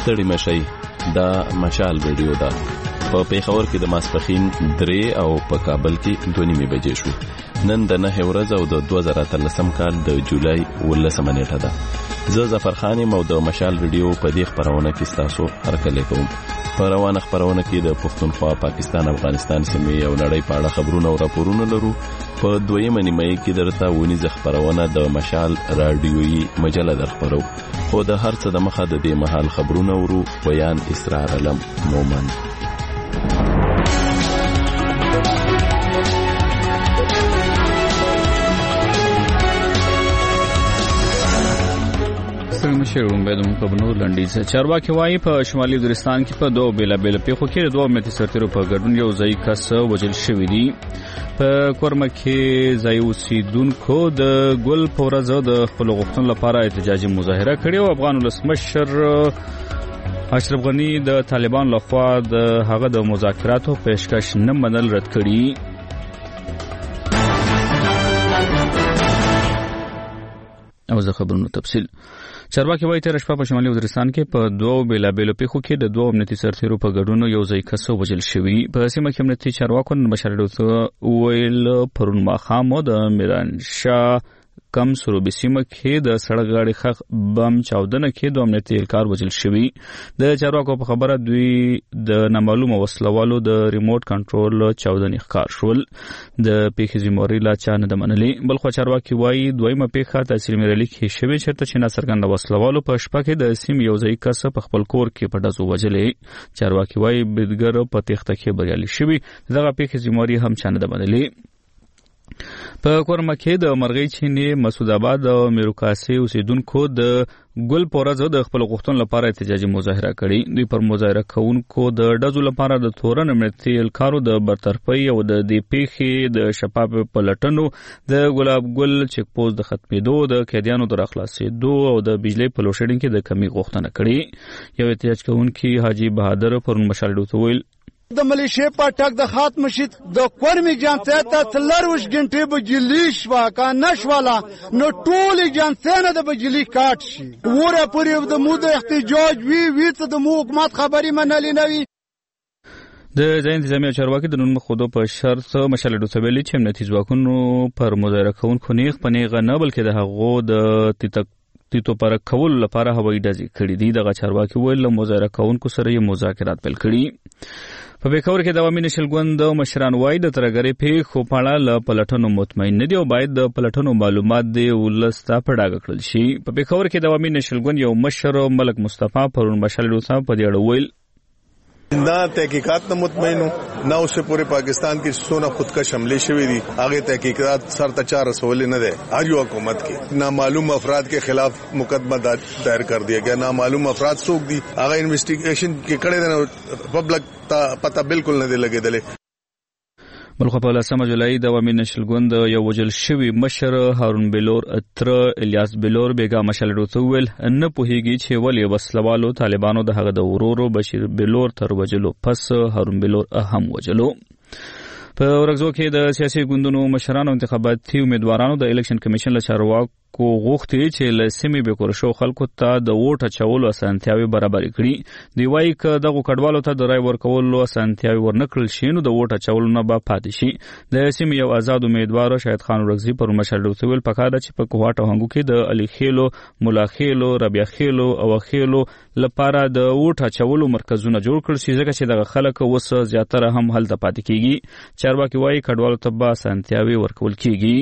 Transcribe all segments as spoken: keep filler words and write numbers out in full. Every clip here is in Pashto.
ستړي مشي دا مشال ویډیو ده. په پیښور کې د ماسپخین درې او په کابل کې دوه نیمې بجې شو. نن د نهه ورځ او د دوه زره اتلسم کال د جولای ولسمه نیټه ده. زه ظفر خان یم او د مشال ویډیو په دې خپرونه کې ستاسو هرکلی کوم. په روانه خپرونه کې د پښتونخوا، پاکستان، افغانستان سیمې او نړۍ په اړه خبرونه او راپورونه لرو. په دویمه نیمه کې درته ونیزه خپرونه د مشال رادیویي مجله درخبرو. خو د هر څه د مخه د دې مهال خبرونه ورو. بیان اسرار علم مومن. مشرون به د مقبنو لنډیز چارواکي وایي په شمالي وزیرستان کې په دوه بیل بیل پیښو کې دوه امنیتي سرتیرو په ګډون یو ځای کس وژل شوی دی. په کورمه کې ځای اوسیدونکو د ګل په ورځ د خپل غوښتنو لپاره احتجاجي مظاهره کړې او افغان ولسمشر اشرف غني د طالبان لخوا د هغه د مذاکراتو پیشکش نه منل رد کړي. او زه خبرونو تفصیل. چارواکي وایي تېره شپه په شمالي وزیرستان کې په دوه بېلابېلو پیښو کې د دوه امنیتي سرتیرو په ګډون یو ځای کس وژل شوي. په سیمه کې امنیتي چارواکو نن بشارډو ته وویل پرون ماښام د میرانشاه کم سروبي سیمه کې د سړک غاړې ښخ بم چاودنه کې دوه امنیتي اهلکار وژل شوي. د چارواکو په خبره دوی د نامعلومه وسلوالو د ریموټ کنټرول چاودنې ښکار شول. د پیښې ذمهواري لا چا نه ده منلې. بلخو چارواکي وایي دویمه پیښه تحصیل میرالي کې شوې چېرته چې ناڅرګنده وسلوالو په شپه کې د سیمې یو ځای کس په خپل کور کې په ډزو وژلې. چارواکي وایي بریدګر په تېښته کې بریالي شوي. دغه پیښې ذمهواري هم چا نه ده منلې. په کورمه کې د مرغۍ چینې مسعود آباد او میروکاسي اوسیدونکو د ګل په ورځ د خپل غوښتنو لپاره احتجاجي مظاهره کړې. دوی پر مظاهره کوونکو د ډزو لپاره د تورن امنیتي اهلکارو د برطرفۍ او د دې پیښې د شفاف پلټنو، د ګلاب ګل چیک پوسټ د ختمېدو، د قیدیانو د راخلاصېدو او د بجلۍ په لوډشیډینګ کې د کمی غوښتنه کړې. یو احتجاج کوونکي حاجي بهادر پرون مشال ته ویل د ملیشې په ټک د خاتم شید د کورمي جانته ته تلروش غنټې بجلی شوا کا نشوالا نو ټول جانته نه د بجلی کاټ شي وره پورې د مو د احتجاج وی وی ته د مو حکومت خبري منلې نه وي. د ځای انتظامی چارواکي د نن مخودو په شرط مشال ډوسویلی چې امنیتي ځواکونو پر مظاهره کوونکو نیغ په نیغه نه بلکې د هغو د تیتک تیتو پر کول لپاره هوایي ډزې کړې دي. دغه چارواکي ویل له مظاهره کوونکو سره یې مذاکرات پیل کړي. په پیښور کې د عوامي نشل ګوند مشران وایي د ترهګرۍ پیښو په اړه له پلټنو مطمئن نه دي او باید د پلټنو معلومات د ولس ته په ډاګه کړل شي. په پیښور کې د عوامي نشل ګوند یو مشر ملک مصطفی پرون مشال ډوسا په دې اړه ویل ना तहकीकात न मुतमईन हूँ ना उससे पूरे पाकिस्तान की सोना खुदकश हमले शवी दी आगे तहकीकात सर तचा रसोले न दे आज हुकूमत की नामालूम अफराद के खिलाफ मुकदमा दायर कर दिया गया. नामालूम अफराद सोख दी आगे इन्वेस्टिगेशन के कड़े पब्लिक पता बिल्कुल न दे लगे दले. بلخو په لسمه جولای د عوامي نشل ګوند یو وژل شوي مشر هارون بلور اتر الیاس بلور بیګا مشال ډوته ویل نه پوهیږي چې ولې وسلوالو طالبانو د هغه د ورورو بشیر بلور تر وجلو پس هارون بلور هم وجلو. په ورغزو کې د سیاسي ګوندونو مشرانو انتخاباتي امیدوارانو د الیکشن کمیشن له چارواکو کو غوښتي چې له سیمې به کورشو خلکو ته د ووټ اچولو اسانتیاوي برابر کړي. دی وایي ک دغه کډوالو ته د رای ورکولو اسانتیاوي ورنکړل شي نو د ووټ اچولو نه به پاتې شي. د سیمې یو آزاد امیدوار شاهد خان ورغزي پر مشال ډوسویل پکاره چې په کوهاټ او هنګو کې د علي خېلو، مولا خېلو، ربيع خېلو او خېلو لپاره د ووټ اچولو مرکزونه جوړ کړل شي ځکه چې دغه خلک اوس زیاتره هم هلته پاتې کیږي. چارواکي وایي کډوالو ته به اسانتیاوي ورکول کیږي.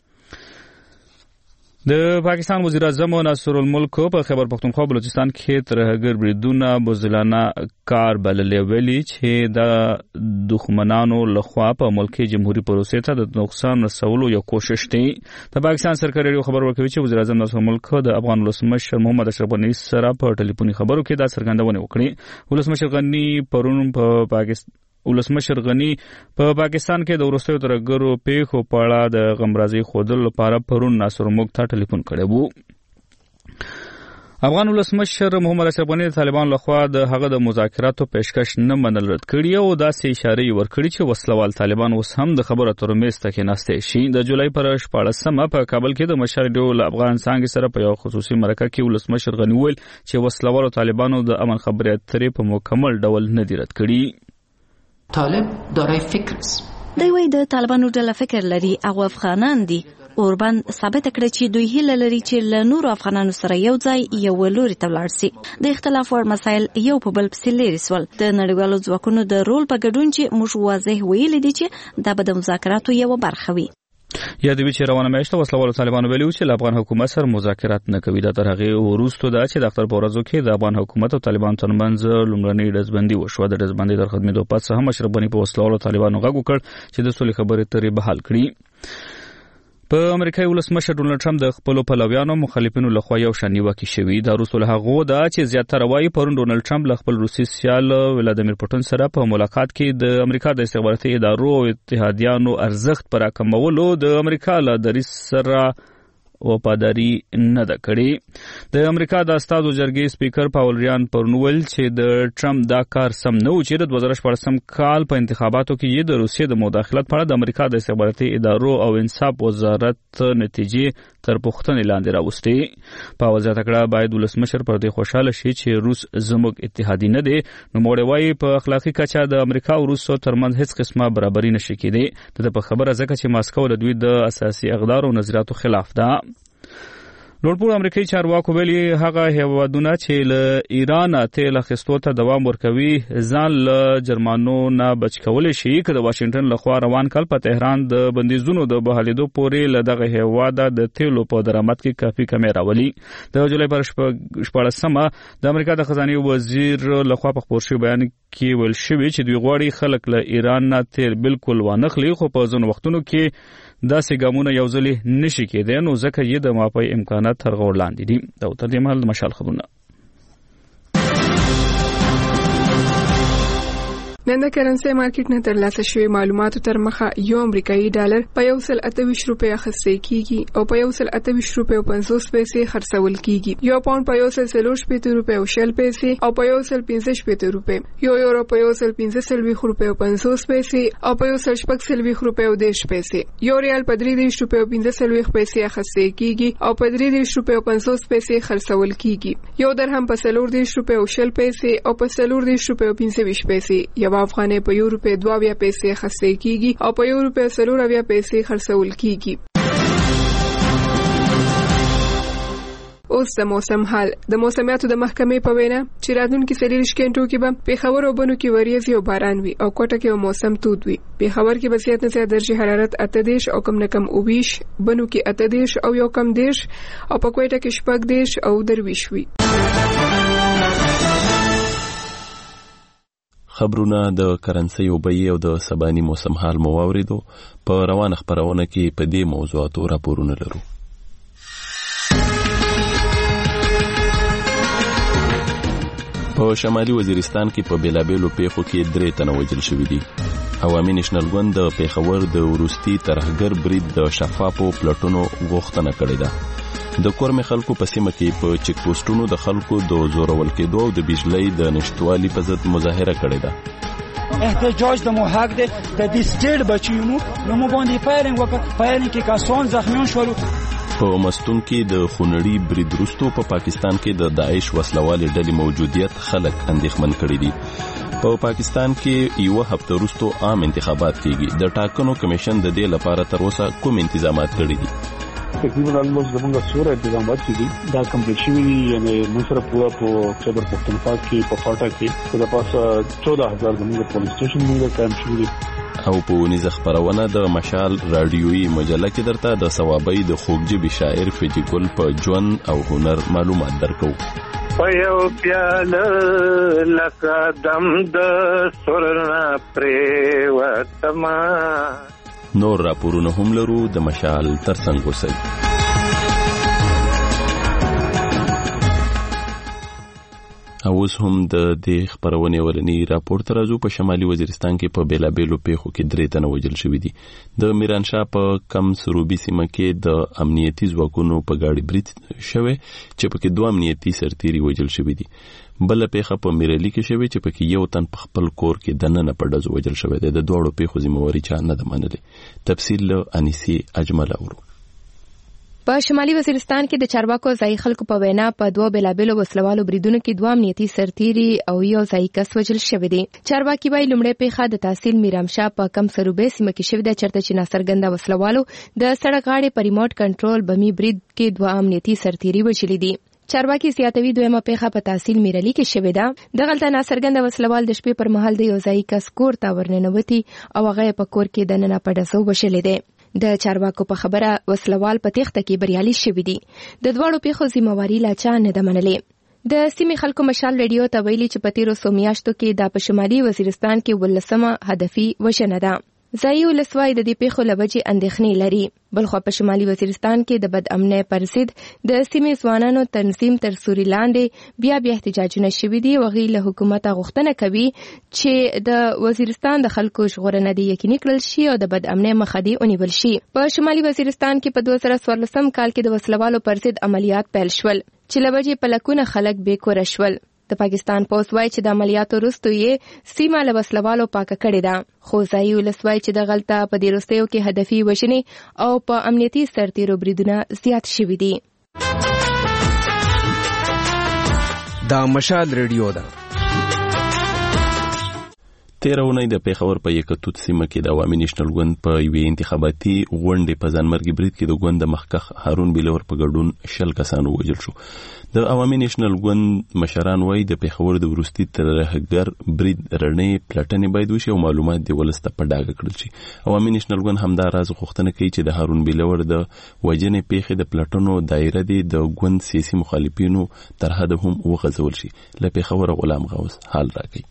د پاکستان وزیر اعظم ناصر الملک په خیبر پختونخوا بلوچستان کې ترهګر بریدونه بزدلانه کار بللې ویلي چې د دښمنانو لخوا په ملکي جمهوریت پروسې ته د نقصان رسولو یو کوشش دی. د پاکستان سرکاري ریډیو خبر ورکوي چې وزیر اعظم ناصر الملک د افغان ولسمشر محمد اشرف غني سره په ټلیفوني خبرو کې دا څرګندونه وکړه. ولسمشر غني پرون په پاکستان ولسمشر غني په پا پاکستان کې د وروستیو ترهګرو پیښو په اړه د غمرازۍ ښودلو لپاره پرون ناصر الملک ته ټلیفون کړی و. افغان ولسمشر محمد اشرف غنی د طالبان لخوا د هغه د مذاکراتو پیشکش نه منل رد کړی او داسې اشاره ورکړي چې وسلوال طالبان اوس هم د خبرو اترو میز ته کېناسته شي. د جولای پر شپاړسمه په کابل کې د مشر ډول افغان څنګه سره په یو خصوصي مرکه کې ولسمشر غنی ویل چې وسلوال طالبانو د امن خبري اترې په مکمل ډول نه دی رد کړی. طالب دارای فکر است. دوی وایي د طالبانو ډله فکر لري او افغانان دي. اوربان ثابت کړ چې دوی هیله لري چې له نورو افغانانو سره یو ځای یو لوري ته ولاړ شي. د اختلاف وړ مسایل یو په بل پسې لري سول. د نړیوالو ځواکونو د رول په ګډون چې موږ واضح ویلي دي چې دا به د مذاکراتو یو برخه وي. یا د ویچ روانه میاشته وسلوال طالبانو ویلي چې افغان حکومت سره مذاکرات نه کوي. دا تر هغه وروسته دا چې د اختر په ورځو کې د افغان حکومت او طالبان ترمنځ لومړنۍ ډزبندي وشوه. د ډزبندۍ تر ختمېدو پس هم اشرف غنی په وسلوال طالبانو غږ وکړ چې د سولې خبرې اترې بحال کړي. په امریکای ولسمشر ډونالد ټرمپ د خپل پلویانو مخالفینو لخوا یو شان نیوکه شوې. دا وروسته هغه دا چې زیاتره وایي پرون ډونالد ټرمپ له خپل روسي سیال ولادیمیر پوتین سره په ملاقات کې د امریکا د استخباراتي ادارو او اتحادیانو ارزښت پر راکمولو د امریکا له دریځ سره وفاداری نه ده کړې. د امریکا د استازو جرګې سپیکر پاول ریان پرنول چې د ټرمپ دا کار سم نه و چې د دوه زره شپاړسم کال په انتخاباتو کې یې د روسیې د مداخلت په اړه د امریکا د استخباراتي ادارو او انصاف وزارت نتیجې تر پوښتنې لاندې راوستې. پاول زیاته کړه باید ولسمشر پر دې خوشاله شي چې روس زموږ اتحادی نه دی. نو موږ وایي په اخلاقی کچه د امریکا او روسو ترمنځ هیڅ قسمه برابري نشي کېدی. د په خبره ځکه چې ماسکو د دوی د اساسي اقدار او نظریاتو خلاف ده. لوړپوړو امریکایي چارواکو ویلي هغه هیوادونه چې له ایران تیل اخیستو ته دوام ورکوي ځان له جرمانو نه بچ کولی شي که د واشنګټن لخوا روان کال په تهران د بندیزونو د بحالېدو پورې له دغه هیواده د تیلو په درآمد کې کافي کمی راولي. د جولای پر شپاړسمه د امریکا د خزانې وزیر لخوا په خپور شوي بیان کې ویل شوي چې دوی غواړي خلک له ایران نه تیل بالکل وانخلي، خو په ځینو وختونو کې داسې ګامونه یو ځلې نشي کېدی، نو ځکه یې د ماپی امکانات تر غور لاندې دي. دا تر دې مهال د مشال خبرونه. نن د کرنسي مارکیټ نه ترلاسه شوی معلوماتو تر مخه یو امریکایي ډالر په یو سل اته ویشت روپۍ اخیستل کیږي او په یو سل اته ویشت روپۍ او پنځوس پیسې خرڅول کیږي. یو پاوند په یو سل څلور شپېته روپۍ او شل پیسې او په یو سل پنځه شپېته روپۍ. یو یورو په یو سل پنځه څلوېښت روپۍ او پنځوس پیسې او په یو سل شپږ څلوېښت روپۍ او دېرش پیسې. یو ریال په درې دېرش روپۍ او پنځه څلوېښت پیسې اخیستل کیږي او په درې دېرش روپۍ او پنځوس پیسې خرڅول کیږي. یو درهم په څلور دېرش روپۍ او شل پیسې او په څلور دېرش روپۍ او پنځه ویشت پیسې. یو افغانۍ په یو روپۍ دوه اویا پیسې اخیستل کیږي او په یو روپۍ څلور اویا پیسې خرڅول کیږي. اوس د موسم حال. د موسمیاتو د محکمې په وینا چې راتلونکي څلوېښت غنټو کې به پېښور او بنو کې وریځې او باران وي او کوټه کې به موسم تود وي. پېښور کې به زیات نه زیات درجه حرارت اته دېرش او کم نه کم اوه ویشت، بنو کې اته دېرش او یو کم دېرش او په کوټه کې شپږ دېرش او درویشت وي. خبرونه د کرنسي او بیې او د سباني موسم حال مو واوریدو. په روانه خبرونه کې په دې موضوعاتو راپورونه لرو. په شمالي وزیرستان کې په بیلابېلو پیښو کې درې تنه وژل شوي دي. عوامي نېشنل ګوند د پېښور د وروستي ترهګر برید د شفافو پلټونو غوښتنه کړې ده. د کورمې خلکو په سیمه کې په چیک پوسټونو د خلکو د زورول کېدو او د بجلۍ د نشټوالي په ضد مظاهره کړې ده. احتجاج د مو حق دی. د دې سټیټ بچیو نو مو باندې فایرینګ وکړ. فایرینګ کې کسان زخمیان شول. په مستون کې د خونړي برید وروسته په پاکستان کې د داعش وسلوالې ډلې موجودیت خلک اندېښمن کړي دي. په پاکستان کې یو هفته وروسته عام انتخابات کیږي. د ټاکنو کمیشن د دې لپاره تر اوسه کوم انتظامات کړي دي؟ تقریبا الموس زمونږ سوره انتظامات دي دا کمپلیټ شوي دي. یعنی موږ سره پورا په خیبر پختونخوا کې په فاټا کې په پاسه چودہ هزار زمونږ پولیس سټیشن موږ قائم شوي دي. او په ونیزه خبرونه د مشال رادیويي مجله کې درته د ثوابي د خوږجبي شاعر فجی ګل په ژوند او هنر معلومات درکو. پيو پیاله لکه دم د سرنا پریوتما. نور راپورونه هم لرو. د مشال ترڅنګ اوسئ. او اوس هم د دې خبرونې ورني راپور تر ازو په شمالي وزیرستان کې په بیلابېلو پیښو کې درې تنه وژل شوي دي. د میرانشاه په کم سروبي سیمه کې د امنیتي ځواکونو په گاډي برید شوه چې پکې دوه امنیتي سرتیري وژل شوي دي. بل پیښه په میرلی کې شوه چې پکې یو تن په خپل کور کې دننه په ډزو وژل شوی دی. د دوړو پیښو ذمہواری چا نه ده منلې. تفصیل له انیسی اجمل اورو. په شمالي وزیرستان کې د چارواکو ځای خلکو په وینا په دوه بیلابېلو وسلوالو بریدونو کې دوه امنیتي سرتیري او یو ځای کس وژل شوی دی. چارواکي وايي لومړی پیښه د تحصیل میرامشاه په کم سروبي سیمه کې شوې ده چېرته چې ناڅرګنده وسلوالو د سړک غاړې په ریموټ کنټرول بمي برید کې دوه امنیتي سرتیري وژلي دي. چارواکي زیاتوي دویمه پیښه په تحصیل میرلی کې شوې ده. دغلته ناڅرګنده وسلوال د شپې پر مهال د یو ځای کس کور ته ورننوتي او هغه په کور کې دننه په ډزو وژلی دی. د چارواکو په خبره وسلوال په تېښته کې بریالي شوي دي. د دواړو پیښو ذمہواری لا چا نه ده منلې. د سیمې خلکو مشال ریډیو ته ویلي چې په تیرو څو میاشتو کې دا په شمالي وزیرستان کې ولسمه هدفي وژنه ده. ځایي ولسوالۍ د دې پیښو له وجې اندېښنې لري. بلخوا په شمالي وزیرستان کې د بد امنۍ پر ضد د سیمې ځوانانو تنظیم تر سوري لاندې بیا بیا احتجاجونه شوي دي. هغوی له حکومته غوښتنه کوي چې د وزیرستان د خلکو ژغورنه دې یقیني کړل شي او د بد امنۍ مخه دې ونیول شي. په شمالي وزیرستان کې په دوه زره څوارلسم کال کې د وسلوالو پر ضد عملیات پیل شول چې له وجې په لکونه خلک بې کوره شول. د پاکستان پولیس وايي چې د عملیاتو وروسته یې سیمه له وسلوالو پاکه کړې ده. خو ځایي ولس وايي چې دغلته په دې وروستیو کې هدفي وژنې او په امنیتي سرتیرو بریدونه زیات شوي دي. دا مشال ریډیو ده. تیره اونۍ د پیښور په یکتوت سیمه کې د عوامي نېشنل ګوند په یوې انتخاباتي غونډې په ځانمرګي برید کې د ګوند د مخکښ هارون بیلور په ګډون شل کسان ووژل شو. د عوامي نېشنل ګوند مشران وايي د پیښور د وروستي ترهګر برید رڼې پلټنې باید وشي او معلومات د ولس ته په ډاګه کړل شي. عوامي نېشنل ګوند همدا راز غوښتنه کوي چې د هارون بیلور د وژنې پیښې د پلټنو دایره دی د ګوند سیاسي مخالفینو تر حده هم وغځول شي. له پیښور غلام غوث حال راکوي.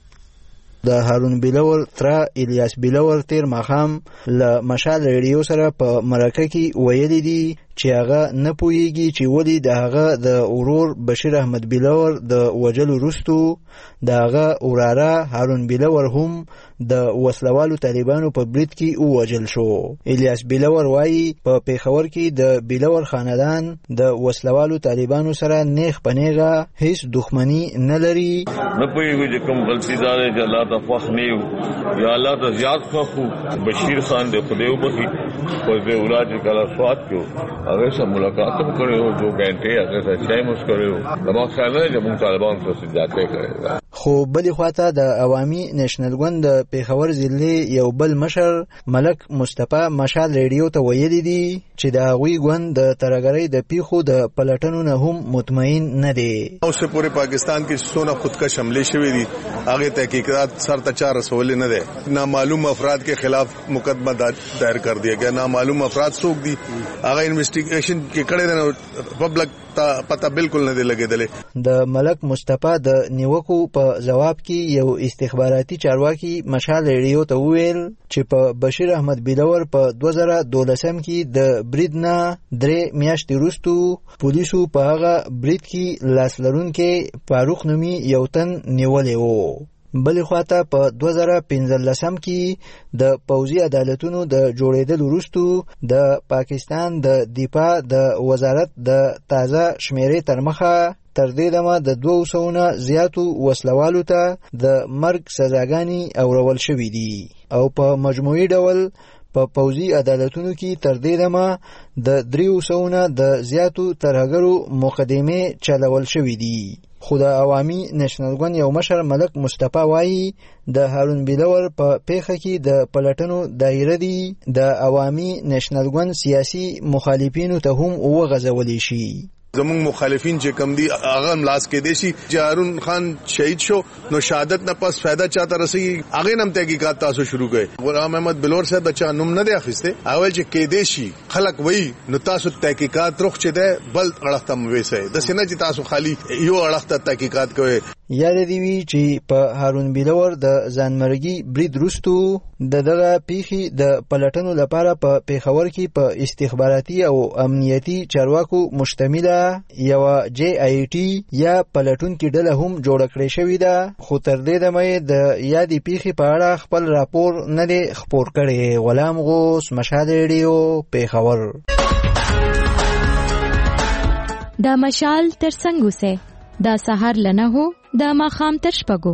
د هارون بیلور تر الیاس بیلور تیر ماخام له مشال ریډیو سره په مرکه کې ویلي دي چې هغه نه پوهیږي چې ولې د هغه د ورور بشیر احمد بیلور د وژلو وروسته د هغه وراره هارون بیلور هم د وسلوالو طالبانو په برید کې ووژل شو. الیاس بیلور وایي په پیښور کې د بیلور خاندان د وسلوالو طالبانو سره نیغ په نیغه هیڅ دښمني نه لري. نه پوهیږي چې کوم غلطي دا دی چې الله ته خوښ نه یو یا الله ته زیات خوښ وو. بشیر خان د خدای وبخي په دې ولادت کله سواد کړو هغه سره ملاقات هم کړی و. دو غنټې هغه سره چای مو کړی و. دا ما خیال نه چې موږ طالبان سره سجاته کړی. خو بلې خواته د عوامي نېشنل ګوند د پیښور ضلع یو بل مشر ملک مصطفی مشال ریډیو ته ویلي دي چې د هغوی ګوند د ترهګرۍ د پیښو د پلټنو نه هم مطمئن نه دی. اوس پورې پاکستان کې څونه خودکش حملې شوې دي هغه تحقیقات سر ته چا رسولې نه ده. نامعلوم افراد کے خلاف مقدمہ دائر کر دیا گیا. نامعلوم افراد څوک دي هغه انویسټیګیشن کې کړی دی. پبلک ته پته بالکل نه دی لګېدلې. د ملک مصطفی د نیوکو په جواب کې یو استخباراتي چارواکي مشال ریډیو ته وویل چې په بشیر احمد بیلور په دوه زره دولسم کې د برید نه درې میاشتې وروسته پولیسو په هغه برید کې لاس لرونکی فاروق نومي یو تن نیولی و. بلې خواته په دوه زره پنځلسم کې د پوځي عدالتونو د جوړېدل وروسته د پاکستان د دفاع د وزارت د تازه شمیرې تر مخه تر دې دمه د دوه سوو نه زیاتو وسلوالو ته د مرګ سزاګانې اورول شوي دي او په مجموعي ډول په پوځي عدالتونو کې تر دې دمه د دریو سوو نه د زیاتو ترهګرو مقدمې چلول شوي دي. خو د عوامي نېشنل ګوند یو مشر ملک مصطفی وایي د هارون بیلور په پیښه کې د پلټنو دایره دی د عوامي نېشنل ګوند سیاسي مخالفینو ته هم وغځولی شي. زمون مخالفین چې کم دي هغه ملاس کې دي شي. چې هارون خان شهید شو نو شهادت نه پس فائدہ چاته رسي هغه نم تحقیقات تاسو شروع کړي. غلام احمد بلور صاحب د چا نوم نه دی اخیسته اول چې کې دي شي خلک وای نو تاسو تحقیقات رخ چي ده بل اړختم وېسه د سینه چې تاسو خالی یو اړخته تحقیقات کوي. یاد دی وی چې په هارون بیلور د ځانمرګي برید وروسته د دغه پیښې د پلټنو لپاره په پیښور کې په استخباراتي او امنیتي چارواکو مشتمله یو جی آی ټي یا پلټونکې ډله هم جوړه کړې شوې ده، خو تر دې دمه د یادې پیښې په اړه خپل راپور نه دی خپور کړی. غلام غوث، مشال ریډیو، پیښور. دا مشال تر څنګ اوسه، دا سحر لنه هو، دا ماخام تر شپږو.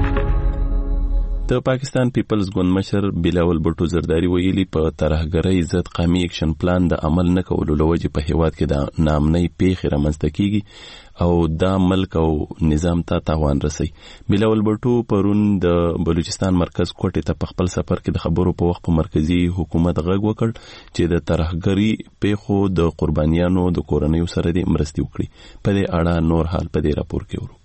د پاکستان پیپلز ګوند مشر بلاول بټو زرداری ویلي په ترهګرۍ ضد قومي اکشن پلان د عمل نه کولو لوجې په هیواد کې د نامنۍ پیښې رامنځته کیږي او دا ملک او نظام ته تاوان رسي. بلاول بټو پرون د بلوچستان مرکز کوټې ته په خپل سفر کې د خبرو په وخت په مرکزی حکومت غږ وکړ چې د ترهګرۍ پیښو د قربانیانو د کورنیو سره د مرستې وکړي. په دې اړه نور حال په دې راپور کې ورو.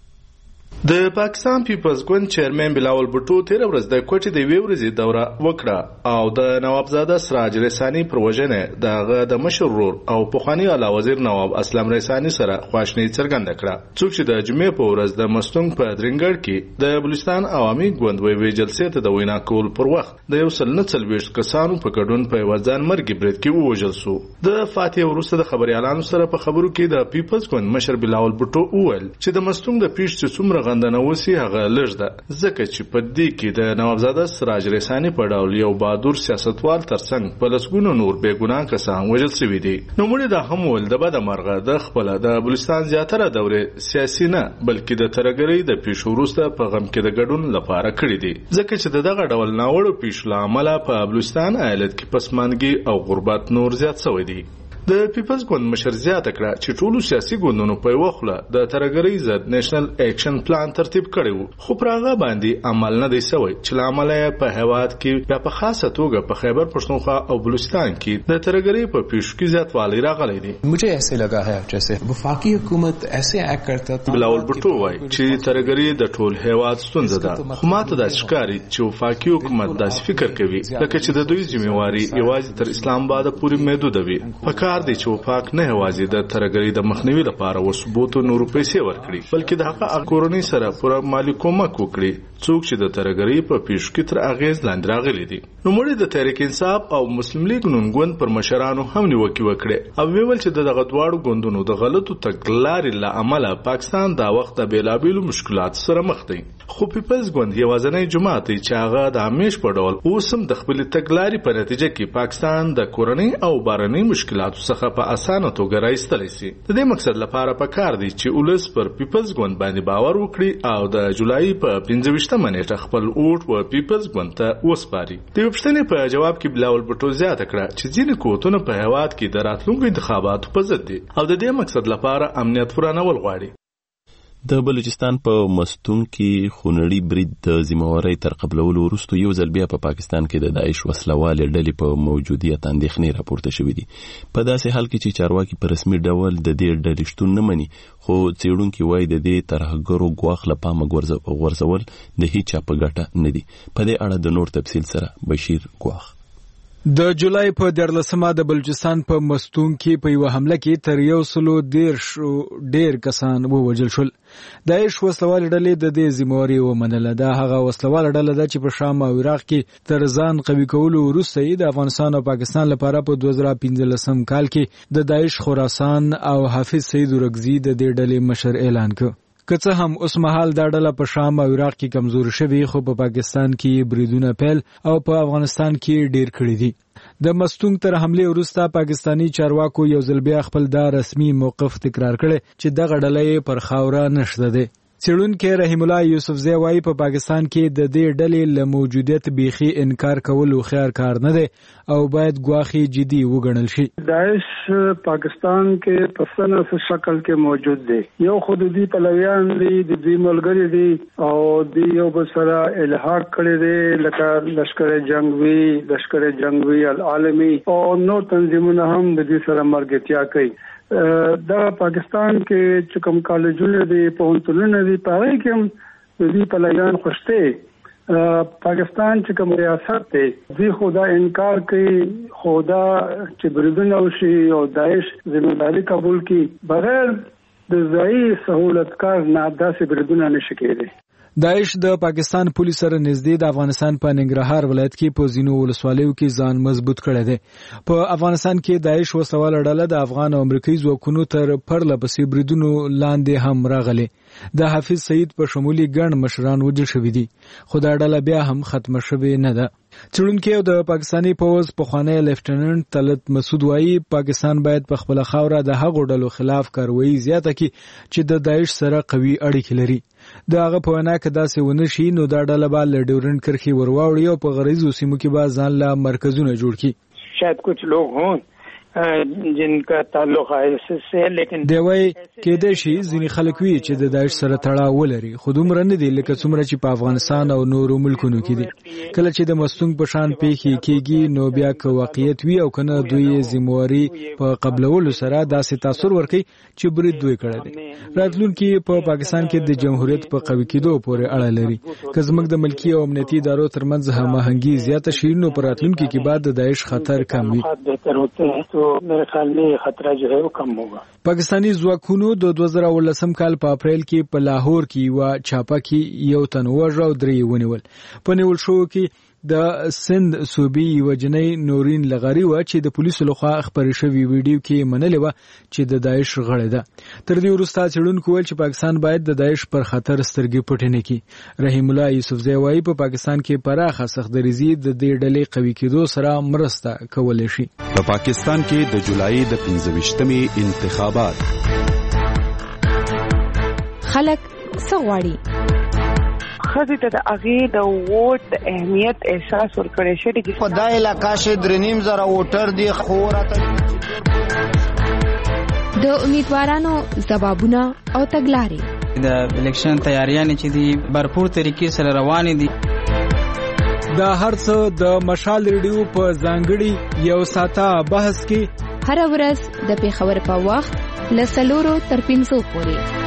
د پاکستان پیپلز ګوند چیرمن بلاول بټو تیر ورځ د کوټې د وی ورځې دوره وکړه او د نوابزاده سراج رسانی پر وجنه دغه د مشرور او پخوانی اعلی وزیر نواب اسلم رسانی سره خواشنی څرګنده کړه. څوک چې د جمعې په ورځ د مستونګ په درنګړ کې د بلوچستان عوامي ګوند وی جلسې ته د وینا کول پر وخت د یو سل نه څلوېښت کسانو په ګډون په وځان مرګ برید کې ووژل شو. د فاتح وروسته د خبريالانو سره په خبرو کې د پیپلز ګوند مشر بلاول بټو وویل چې د مستونګ د پیښ څومره غندنه وسی هغه لږ ده، ځکه چې په دې کې د نوابزاده سراج رسانی په ډول یو بهادر سیاستوال ترڅنګ په لسګونو نور بې ګناه کسان وژل شوي دي. نو موږ دا هم ول د بده مرغه د خپل د بلوچستان زیاتره دورې سیاسي نه بلکې د ترګرۍ د پیښو وروسته په غم کې د ګډون لپاره کړی دي، ځکه چې دغه ډول ناوړو پیښو لامل په بلوچستان ایالت کې پسماندګي او غربت نور زیات شوی دی. د پیپلز ګوند مشر زیاته کړه چې ټولو سیاسي ګوندونو په وخله د ترګرۍ ضد نېشنل اکشن پلان ترتیب کړی وو، خو پر هغه باندې عمل نه دی شوی چې عمل په هیواد کې یا په خاصه توګه په خیبر پښتونخوا او بلوچستان کې د ترګرۍ په پیښو کې زیاتوالی راغلی دی. मुझे ऐसे लगा है जैसे वफाकी हुकूमत ऐसे एक्ट करता था. بلاول بټو وایي چې ترګرۍ د ټول هیواد ستونزه ده، خو ماته د ښکاری چې وفاکی حکومت داسې فکر کوي لکه چې د دوی ځمېواري یوازې تر اسلام آباد پورې محدود وي. پکار دی چې وفاق نه هوازي د ترګرۍ د مخنیوي لپاره وسبوتو نور پیسې ورکړي بلکې د هغه کورنۍ سره پوره مالی کومک وکړي څوک چې د ترګرۍ په پیښو کې تر اغیز لاندې راغلي دي. نو موږ د تحریک انصاف او مسلم لیگ نون ګوند پر مشرانو هم نیوکه وکړه او ویل چې دغه دواړو ګوندونو د غلطو تګلارې له امله پاکستان دا وخت د بیلابیلو مشکلات سره مخ دی. خو پیپلز ګوند یوازینی جماعت چې هغه د همیش په ډول اوسم د خپل تګلارې په نتیجه کې پاکستان د کورنۍ او بارنۍ مشکلاتو څخه په اسانه توګه راایستلی شي. د دې مقصد لپاره پکار دی چې ولس پر پیپلز ګوند باندې باور وکړي او د جولای په پنځه ویشتمه نیټه خپل ووټ و پیپلز ګوند ته وسپاري. د یو پوښتنې په جواب کې بلاول بټو زیاته کړه چې ځینې قوتونه په هیواد کې د راتلونکو انتخاباتو په ضد دي او د دې مقصد لپاره امنیت ورانول غواړي. د بلوچستان په مستون کې خونړي برید د ذمہوارۍ تر قبلولو وروسته یو ځل بیا په پاکستان کې د داعش وسلوالې ډلې په موجودیت اندېښنې راپورته شوې دي. په داسې حال کې چې چارواکي په رسمي ډول د دې ډلې شتون نه مني، خو څېړونکي وایي د دې ترهګرو ګواښ له پامه غورځول د هیچا په ګټه نه دي. په دې اړه د نور تفصیل سره بشیر ګواښ. د جولای په دیارلسمه د بلوچستان په مستون کې په یو حمله کې تر یو سلو دیرش ډیر کسان ووژل شول. داعش وسلواله ډلې د دې ذمہواري ومنله. دا هغه وسلواله ډله ده چې په شام او عراق کې تر ځان قوي کولو وروسته د افغانستان او پاکستان لپاره په دوه زره پنځلسم کال کې د داعش خراسان او حافظ سید ورغزي د دې ډلې مشر اعلان کړ. که څه هم اوس مهال دا ډله په شام او عراق کې کمزور شوی، خو په پاکستان کې بریدونه پیل او په افغانستان کې ډیر کړي دي. د مستونګ تر حمله وروسته پاکستانی چارواکو یو ځل بیا خپل دا رسمي موقف تکرار کړي چې دغه ډله پر خاوره نشته ده. څېړونکي رحیم الله یوسفزی وایي په پاکستان کې د دې ډلې له موجودیت بیخي انکار کول خیر کار نه دی او باید ګواښي جدي وګڼل شي. داعش پاکستان کې په سنه شکل کې موجود دی. یو خودي پلویان دي، د دې ملګری دي او د یو بل سره الحاق کړي دي لکه لشکر جنگوي، لشکر جنگوي العالمي او نور تنظیمونه هم د دې سره مرګتیا کوي. دا پاکستان کې چې کوم کالجونه دي، پوهنتونونه دي، په هغه کې هم د دې پلویان خوشته. پاکستان چې کوم ریاست دی دوی خدا انکار کوي، خدا چې بریدونه وشي او داعش ذمہداري قبول کړي بغیر د ځای سہولتکار نه داسې بریدونه نشي کېدی. داعش د پاکستان پولیس سره نږدې د افغانستان په ننګرهار ولایت کې په ځینو ولسوالیو کې ځان مضبوط کړی دی. په افغانستان کې داعش وسوال ډله د افغان او امریکایي ځواکونو تر پرله پسې بریدونو لاندې هم راغلي. د حافظ سعید په شمولي ګڼ مشران وژل شوي دي، خو دا ډله بیا هم ختمه شوې نه ده. څېړونکي او د پاکستاني پوځ پخوانی لیفټیننټ طلعت مسعود وایي پاکستان باید په خپله خاوره د هغو ډلو خلاف کاروایي زیاته کړي چې د داعش سره قوي اړیکې لري. د هغه په وینا که داسې ونه شي نو دا ډله به له ډیورنډ کرښې ور واوړي او په غریزو سیمو کې به ځان له مرکزونه جوړ کړي. شاید کچھ لوگ ہوں جن کا تعلق آئیسس سے، لیکن دی وایي کېدای شي ځینې خلک وي چې د داعش سره تړاو ولري، خو دومره نه دي لکه څومره چې په افغانستان او نورو ملکونو کې دي. کله چې د مستونګ په شان پیښې کېږي نو بیا که واقعیت وي او که نه دوی ذمهواري په قبلولو سره داسې تاثر ورکوي چې برید دوی کړی دی. راتلونکي په پاکستان کې د جمهوریت په قوي کېدو پورې اړه لري. که زموږ د ملکي او امنیتي ادارو ترمنځ هماهنګي زیاته شي نو په راتلونکي کې بعد د داعش خطر کم وي. میرے خیال میں خطرہ جو ہے وہ کم ہوگا. پاکستانی ځواکونو د دوه زره اوولسم کال په اپریل کې په لاهور کې یوه چاپه کې یو تن ووژه او درې یې ونیول. په نیول شوو کې د سند صوبې یوه جنۍ نورین لغاري وه چې د پولیسو لخوا خپرې شوې ویډیو کې منلې وه چې د داعش غړې ده. تر دې وروسته څېړونکو ویل چې پاکستان باید د داعش پر خطر سترګې پټې نه کړي. رحیم الله یوسفزی وایي په پاکستان کې پراخه سختدریزي د دې ډلې قوي کېدو سره مرسته کولی شي. په پاکستان کې د جولای د پنځه ویشتمې انتخابات خلک څه غواړي؟ خزي ته د اغه د ووټ د اهمیت احساس ورکړی شي چې خدای علاقه شه درنیم زره ووټر دی خوراته. د امیدوارانو ځوابونه او تګلارې د الیکشن تیاریانې چې دي برپور طریقې سره روانې دي. دا هرڅه د مشال ریډیو په ځانګړي یو ساعته بحث کې هر ورځ د پیښور په وخت له څلورو تر پنځو پورې.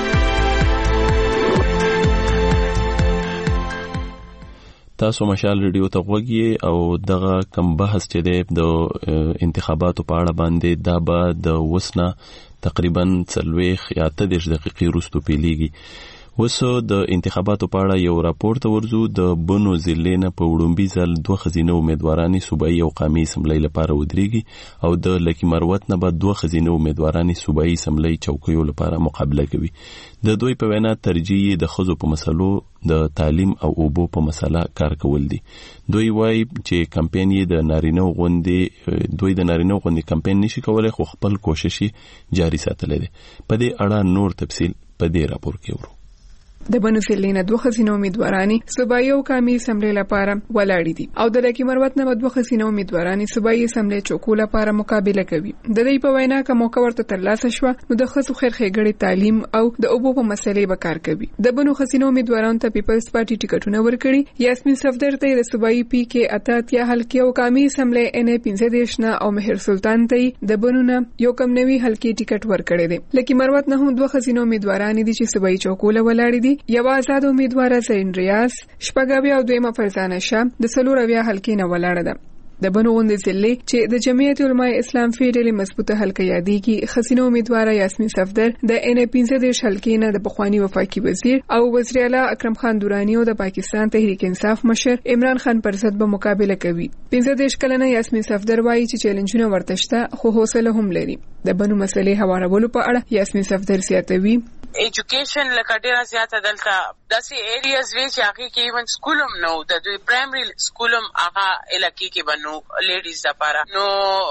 تاسو مشال ریډیو ته غوږی او دغه کم بحث چې دی د انتخاباتو په اړه باندې دا به د وسنه تقریبا څلوېښت یا اته دېرش دقیقې وروسته پیلیږي. اوس د انتخاباتو په اړه یو راپور ته ورځو. د بنو ضلع نه په وړومبي ځل دوه ښځینه امیدوارانې صوبایي او قامي اسمبلۍ لپاره ودرېږي او د لکي مروت نه به دوه ښځینه امیدوارانې صوبایي اسمبلۍ چوکیو لپاره مقابله کوي. د دوی په وینا ترجیح د ښځو په مسلو د تعلیم او اوبو په مسله کار کول دي. دوی وایي چې کمپین یې د نارینه غوندې دوی د نارینه غوندې کمپین نشي کولای خو خپل کوشش جاري ساتلی دی. په دې اړه نور تفصیل په دې راپور کې ورو. د بنو ضلع نه دوه ښځینه امیدوارانې صوبایي او قامي اسمبلۍ لپاره ولاړې دي او د لکي مروت نه دوه ښځینه امیدوارانې صوبایي اسمبلۍ چوکو لپاره مقابله کوي. د دې په وینا که موقع ورته ترلاسه شوه نو د ښځو خیر ښېګړې تعلیم او د اوبو په مسلې به کار کوي. د بنو ښځینه امیدوارانو ته پیپلز پارټي ټیکټونه ورکړي. یاسمین صفدر ته د صوبایي پی کې اته اتیا حلقې او قامي اسمبلۍ ان پنځه دېرش نه او مهر سلطان ته د بنو نه یو کم نوي حلقې ټیکټ ورکړی دی. لکي مروت نه هم دوه ښځینه امیدوارانې دي چې صوبایي چوکو له ولاړې دي. یو آزاد امیدواره زین ریاض شپږاویا او دویمه فرزانه شه د څلورویا حلقې نه ولاړه ده. د بنو غوندې ضلع چې د جمعیت علماء اسلام فی ډلې مضبوطه حلقه یادېږي. ښځینه امیدواره یاسمین صفدر د ان پنځه دېرش حلقې نه د پخواني وفاقي وزیر او وزیر اعلی اکرم خان دورانی او د پاکستان تحریک انصاف مشر عمران خان پر ضد به مقابله کوي. پنځه دېرش کلنه یاسمین صفدر وایي چې چیلنجونه ورته شته خو حوصله هم لري. د بنو مسلې هوارولو په اړه یاسمین صفدر زیاتوي ایجوکیشن لکه ډیره زیاته دلته داسې ایریاز وی چې هغه کې ایون سکولم نو د دوی پرایمري سکولم هغه علاقې کې بنو لیډیز لپاره نو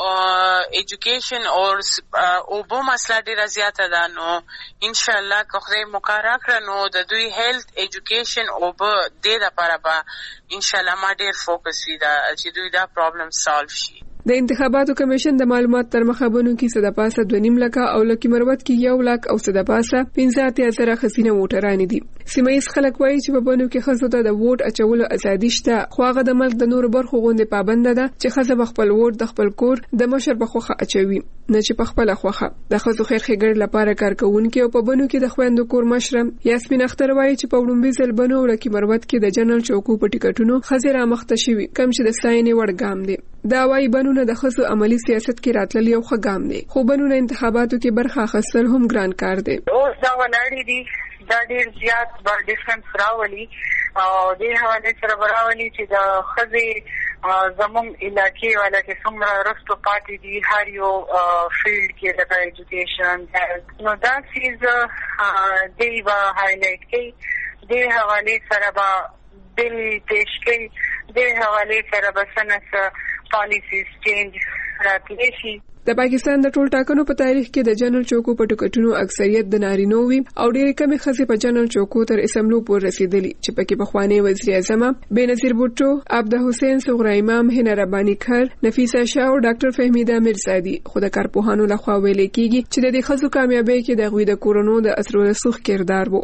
ایجوکیشن او اوبو مسله ډیره زیاته ده. نو ان شاء الله که خدای مقرر کړ نو د دوی هیلث ایجوکیشن او به د لپاره به ان شاء الله ما ډیر فوکس وي دا چې دوی دا پرابلم سالو شي. د انتخاباتو کمیشن د معلومات تر مخه بنو کې صد پاسه دوه نیم لکه او لکي مروت کې یو لک او صد پاسه پنځه اتیا زره ښځینه ووټران دي. سیمه ییز خلک وایي چې په بنو کې ښځو ته د ووټ اچولو ازادي شته خو هغه د ملک د نورو برخو غوندې پابند ده چې ښځه به خپل ووټ د خپل کور د مشر په خوښه اچوي نه چې په خپله خوښه. د ښځو خیر ښېګړې لپاره کار کوونکې او په بنو کې د خویندو کور مشره یاسمین اختر وایي چې په وړومبي ځل بنو او لکي مروت کې د جنرال چوکو په ټیکټونو ښځې رامخته شوي کم چې د ستاینې وړ ګام دی. دا وایي بنو نه د ښځو عملي سیاست کې راتلل یو ښه ګام دی خو بنو نه انتخاباتو کې برخه اخیستل هم ګران کار دی. اوس دا ولاړې دي دا ډېر زیات به ډیفرنس راولي او دې حوالې سره به راولي چې د ښځې زموږ علاقې والا چې څومره رستو پاتې دي هر یو فیلډ کې لکه ایجوکیشن نو دا څیز دی به هایلایټ کوي دې حوالې سره به بل پیش کوي دې حوالې سره به څه نه څه پالیسیز چینج راتلی شي د پاکستان د ټول ټاکنو په تاریخ کې د جنرال چوکو په ټکټونو اکثریت د نارینو وي او ډېرې کمې ښځې په جنرال چوکو تر اسمبلو پورې رسیدلي چې پکې پخوانی وزیر اعظم بېنظیر بوټو، عبده حسین، صغرا امام، هنا رباني کر، نفیسه شاه او ډاکټر فهمیده میرزادي. خو د کارپوهانو لخوا ویل کېږي چې د دې ښځو کامیابۍ کې د هغوی د کورونو د اثر و رسوخ کردار وو.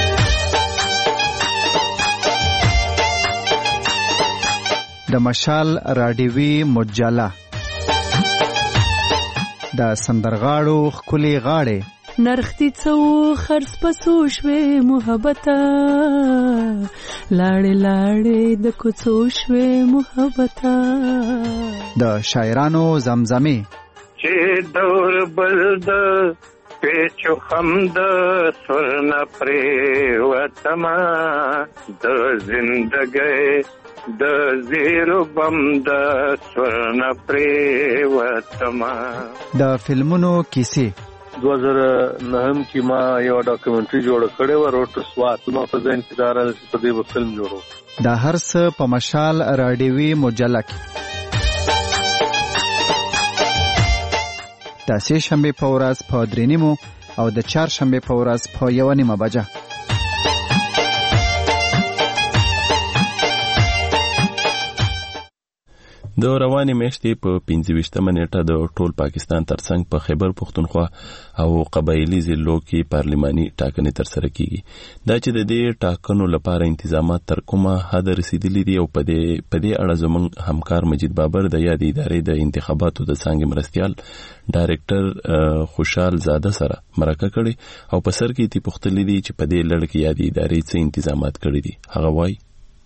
د مشال راډیوي مجله د سندرغاړو ښکلې غاړې نرختی څو خرڅ پسو شوې محبته لاړې لاړې د کوڅو شوې محبته د شاعرانو زمزمې چې دور بل د پیچو خم د سرنا پرې وتما د زندګۍ د زیرو بم د سرنا پرې وتما. د فلمونو کیسې دو هزار نهم کې ما یو ډاکومنټري جوړ کړی و روټ سوات ما په ځین کې دار په دې فلم جوړو. د هر څه په مشال راډیوي مجله کې د سه شنبه په ورځ په درې نیمو او د چهار شنبه په ورځ په یو نیمه بجه. د روانې میاشتې په پنځه ویشتمه نیټه د ټول پاکستان ترڅنګ په خیبر پښتونخوا او قبایلی ضلعو کې پارلماني ټاکنې ترسره کیږي. دا چې د دې ټاکنو لپاره انتظامات تر کومه حد رسیدلي دي او په دې په دې اړه زموږ همکار مجید بابر د یادې ادارې د انتخاباتو د څانګې مرستیال ډایرکټر خوشحال زاده سره مرکه کړې او په سر کې تی پوښتلې دي چې په دې لړ کې یادې ادارې څه انتظامات کړي دي. هغه وایي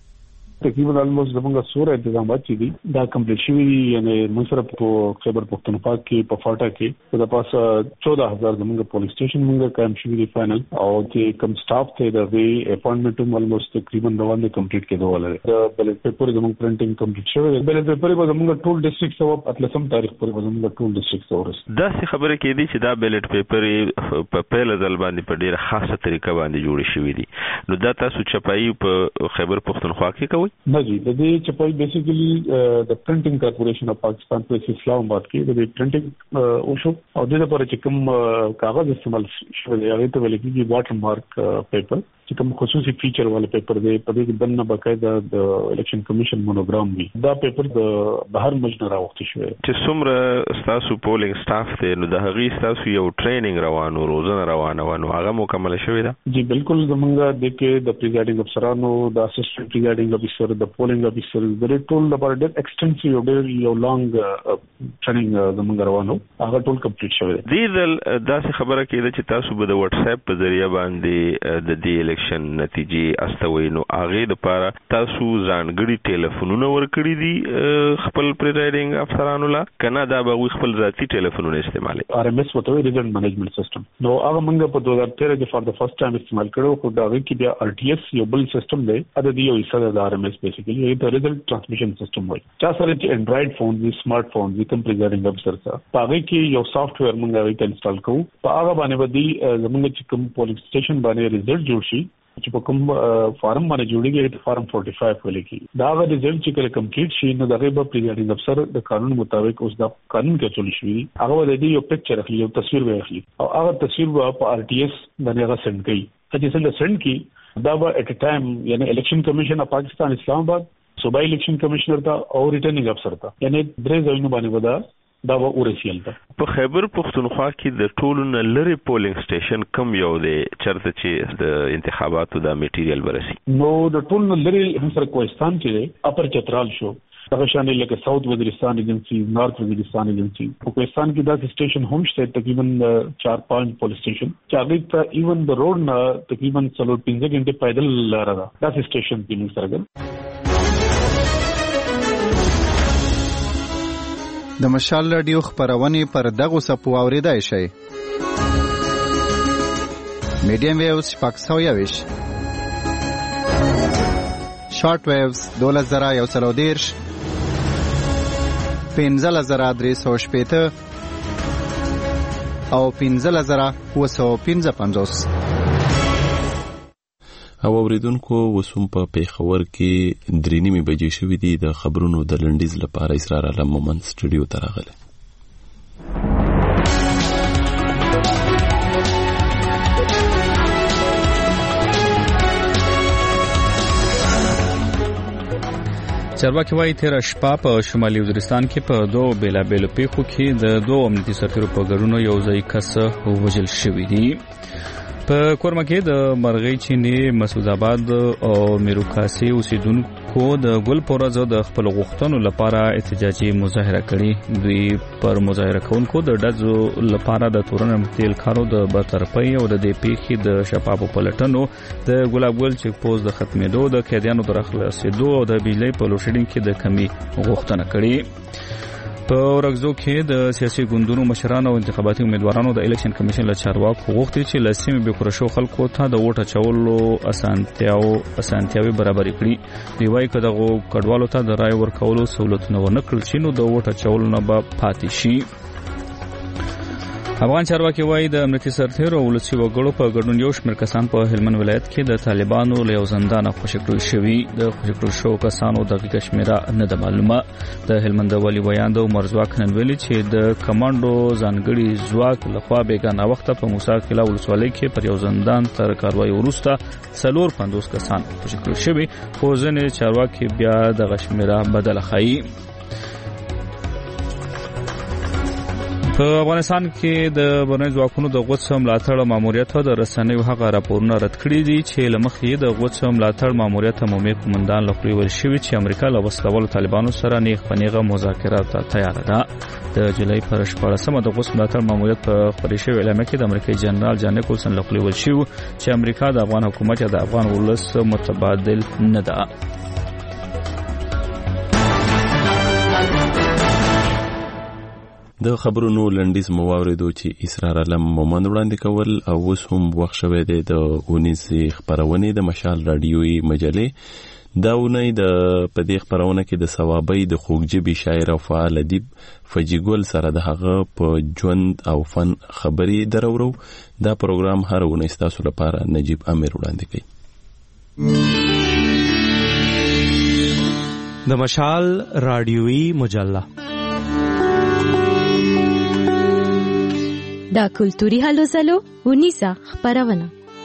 تقریبا الموست زمونږ سوره انتظامات چې دي دا کمپلیټ شوي دي. یعنی موږ سره په خیبر پښتونخوا کې په فاټا کې د پاسه چودہ هزار زمونږ پولیس سټیشن موږ قائم شوي دي فائنل او چې کم سټاف ته د وی اپاینټمنټ هم الموست تقریبا روان دي کمپلیټ کېدو ولري. د بیلټ پیپر زمونږ پرنټینګ کمپلیټ شوی دی. بیلټ پیپر به زمونږ ټول ډیسټریکټ او اتلسم تاریخ پورې به زمونږ ټول ډیسټریکټ اورس. دا څه خبره کې دي چې دا بیلټ پیپر په پیل ځل باندې په ډیره خاصه طریقه باندې جوړ شوی دي. نو دا تاسو چپایي په خیبر پښتونخوا کې کوي؟ نه جی د دې چپای بیسیکلی د پرنټینګ کارپوریشن اف پاکستان په اسلام آباد کې د پرنټینګ او شو او د لپاره چې کوم کاغذ استعمال شوی دی هغه ته ویل کېږي واټر مارک پیپر چې کوم خصوصي فیچر والے پیپر دی. په دې کې دنه باقاعده د الیکشن کمیشن مونوګرام وي. دا پیپر د بهر مجنه راوخته شوی چې څومره تاسو پولینګ سټاف ته نو د هغې تاسو یو ټریننګ روانو روزنه روانه ونه هغه مکمل شوی ده؟ جی بالکل زمونږ د کې د پریزایډینګ افسرانو د اسسټنټ پریزایډینګ افسر د پولینګ افسر د ټول لپاره ډېر ایکسټنسیو ډېر یو لانګ ټریننګ زمونږ روانو هغه ټول کمپلیټ شوی دی. دې داسې خبره کېده چې تاسو به د واتس اپ په ذریعہ باندې د دې الیکشن نتیجې استوي نو هغه د لپاره تاسو ځانګړي ټلیفونونه ورکړي دي خپل پریزایډینګ افسرانو لا کنه دا به خپل ذاتي ټلیفونونه استعمالي؟ آر ایم ایس وته ریزلټ مینجمنت سیستم نو هغه موږ په دوه هزار تیرہ کې فار د فرست ټایم استعمال کړو. خو دا غي کې بیا ار ټي ایس یو بل سیستم دی اته دی یو حصہ د آر ایم ایس بیسیکلی یو د ریزلټ ټرانسمیشن سیستم وایي. چا سره چې انډرایډ فون دی سمارټ فون دی کوم پریزایډینګ افسر سره هغه کې یو سافټ ویر موږ هغه انسټال کوو. په هغه باندې ودی زموږ چې کوم پولیس سټیشن باندې ریزلټ جوړ شي چې په کوم فارم باندې جوړیږي فارم فورټي فایو ولې کی دا غو ریزلټ چې کله کمپلیټ شي نو دغه به پریزایډینګ افسر د قانون مطابق اوس د قانون کې چول شي هغه د دې یو پکچر اخلي یو تصویر به اخلي او هغه تصویر په ار ټي ایس باندې هغه سند کوي. چې څنګه سند کی دا به اټ ا ټایم یعنی الیکشن کمیشن اف پاکستان اسلام آباد صوبائی الیکشن کمشنر تا او ریټرنینګ افسر تا یعنی درې ځایونو باندې ودا دا و ورسیل ده. په خیبر پښتونخوا کې د ټولو نه لری پولینګ سټیشن کم یو دی چرته چې د انتخاباتو دا میټیریل برسي؟ نو د ټولو نه لری هم سره کوهستان کې اپر چترال شو هغه شان لکه ساوث وزیرستان ایجنسی نارث وزیرستان ایجنسی په کوهستان کې دا سټیشن هم شته تقریبا چار پانچ پولیس سټیشن چاغې ته ایون د روډ نه تقریبا څلور پنځه غنټه پیدل لار ده دا سټیشن کې موږ سره د مشال راډیو خبرونه پر دغه سپو اوریدای شي. میډیم ویوز شپږ سوه یوویشت، شارټ ویوز دولس زره یو سل او دېرش، پنځلس زره درې سوه شپېته او پنځلس زره اووه سوه پنځه پنځوس. او اوریدونکو اوس هم په پیښور کې درې نیمې بجې شوې دي. د خبرونو د لنډیز لپاره اسرار عالم مومند سټوډیو ته راغلی. چارواکي وايي تېره شپه په شمالي وزیرستان کې په دوو بېلابېلو پیښو کې د دوو امنیتي سرتېرو په ګډون یو ځای کس وژل شوي دي. په کورمه کې د مرغۍ چینې، مسعود آباد او میروکاسي اوسیدونکو د ګل په ورځ د خپل غوښتنو لپاره احتجاجي مظاهره کړې. دوی پر مظاهره کوونکو د ډزو لپاره د تورن تیل کارو د برطرفۍ او د دې پیښې د شفافو پلټنو، د ګلاب ګل چیک پوسټ د ختمېدو، د قیدیانو د راخلاصېدو او د بجلۍ په لوډشیډینګ کې د کمی غوښتنه کړې. په ورغزو کې د سیاسي ګوندونو مشرانو او انتخاباتي امیدوارانو د الیکشن کمیشن له چارواکو غوښتي چې له سیمې بې کوره شوو خلکو ته د ووټ اچولو اسانتیاوې برابرې کړي. دوی وایي که دغو کډوالو ته د رایې ورکولو سهولتونه ونه کړل شي نو د ووټ اچولو نه به پاتې شي. افغان چارواکي وایي د امنیتي سرتېرو او ولسي وګړو په ګډون یو شمېر کسان په هلمند ولایت کې د طالبانو له یو زندانه خوشي کړل شوي. د خوشي کړل شوو کسانو دقیقه شمېره نه ده معلومه. د هلمند والي ویاند او مرزواک نن ویلي چې د کمانډو ځانګړي ځواک لخوا بېګانه وخته په موسی قلعه ولسوالۍ کې پر یو زندان تر کاروایي وروسته څلور پنځوس کسان خوشي کړل شوي، خو ځینې چارواکي بیا دغه شمېره بدله ښیي. په افغانستان کې د بهرنیو ځواکونو د غوڅ ملاتړ ماموریت د رسنیو هغه راپورونه رد کړي دي چې له مخې د غوڅ ملاتړ ماموریت عمومي قومندان له خوا ویل شوي چې امریکا له وسلوالو طالبانو سره نیغ په نیغه مذاکرات ته تیاره ده. د جولای پر شپاړسمه د غوڅ ملاتړ ماموریت په خپرې شوې اعلامیه کې د امریکایي جنرال جان نیکولسن له خوا ویل شوي چې امریکا د افغان حکومت یا د افغان ولس متبادل نه ده. د خبرونو لنډیز مو واورېدو چې اسرار عالم مومند وړاندې کول. او اوس هم وخت شوی دی د اونیزې خپرونې د مشال راډیویي مجلې. دا اونۍ د په دې خپرونه کې د ثوابۍ د خوږژبې شاعر او فعال ادیب فجي ګل سره د هغه په ژوند او فن خبرې درورو. دا پروګرام هر اونۍ ستاسو لپاره نجیب امیر وړاندې کوي. د مشال راډیویي مجله دا کلتوري هلو ځلو ونیزه خپرونه.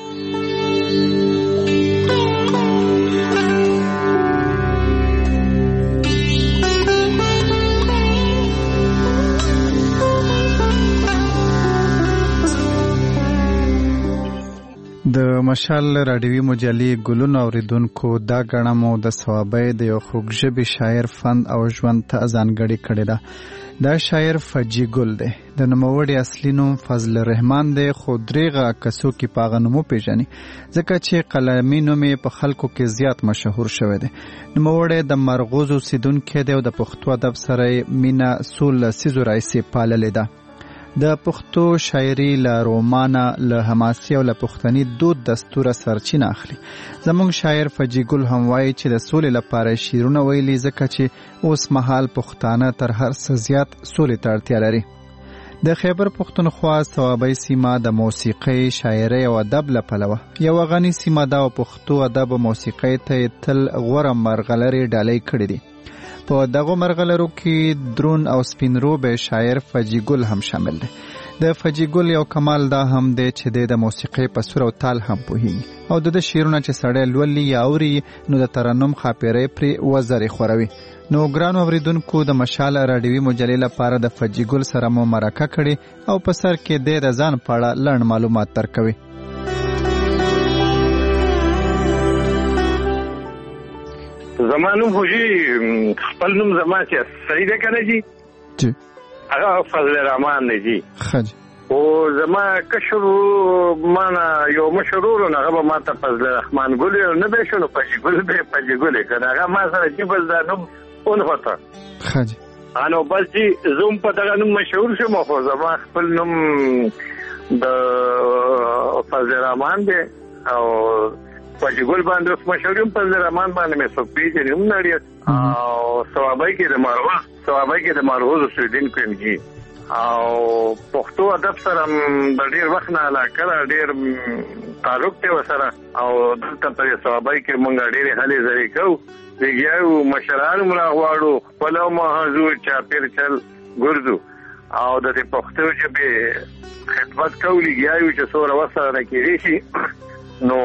د مشال راډیوي مجلې ګلونو اوریدونکو دا غاڼه مو د ثوابۍ د یو خوږژبې شاعر فن او ژوند ته ځانګړې کړې ده. دا شاعر فجي ګل دی. د نوموړي اصلي نوم فضل الرحمن دی، خو دریغه کسو کې پاغه نومو پیژني ځکه چې قلمي نوم یې په خلکو کې زیات مشهور شوی دی. نوموړی د مرغوز اوسیدونکی دی او د پښتو ادب سره مینه څو لسیزو راهیسې پاللې ده. د پښتو شاعري له رومانه، له حماسي او له پښتني دود دستوره سرچینه اخلي. زموږ شاعر فجي ګل هم وایي چې د سولې لپاره شعرونه ویلي ځکه چې اوس مهال پښتانه تر هر څه زیات سولې ته اړتیا لري. د خیبر پښتونخوا ثوابۍ سیمه د موسیقۍ، شاعرۍ او ادب له پلوه یوه غني سیمه ده او پښتو ادب او موسیقۍ ته تل غوره مرغلرې ډالۍ کړې دي. په دغه مرغلرو کې درون او سپینروبه شاعر فجي ګل هم شامل دی. د فجي ګل یو کمال دا هم دی چې د موسیقۍ په سور او تال هم پوهیږي او د شعرونه چې سړی لولي یا اوري نو د ترنم خاپیرې پرې وزرې خوروي. نو ګرانو اوریدونکو د مشال راډیوي مجلې لپاره د فجي ګل سره مو مرکه کړې او په سر کې د ځان په اړه لنډ معلومات درکوي. زمانو فوجي خپل نوم زما چې صحیح ده کنه جی جی هغه فضل الرحمن دی جی خج او زما کشر معنا یو مشرور نه هغه ما ته فضل الرحمن ګل نه به شنو پجي ګل به پجي ګل کنه هغه ما سره چې بل دا نوم اون هوتا خج انو بس جی زوم په دغه نوم مشهور شوم خو زما خپل نوم د فضل الرحمن دی او پجګل باندې اوس مشوریم فضل الرحمن باندې مې څوک پیژني هم نړۍ او ثوابای کې د مروه ثوابای کې د مروه سویډن کومږي او پښتو ادب سره د ډیر وخت نه علاقه ډیر تعلق ته وسره او دلته په ثوابای کې مونږ ډیر هلي زری کوو دیګیو مشران مولا غواړو خپل محضور چاپیر چل ګرځو او د پښتو ژبې خدمت کولی دیګیو چې سوره وسره کېږي شي نو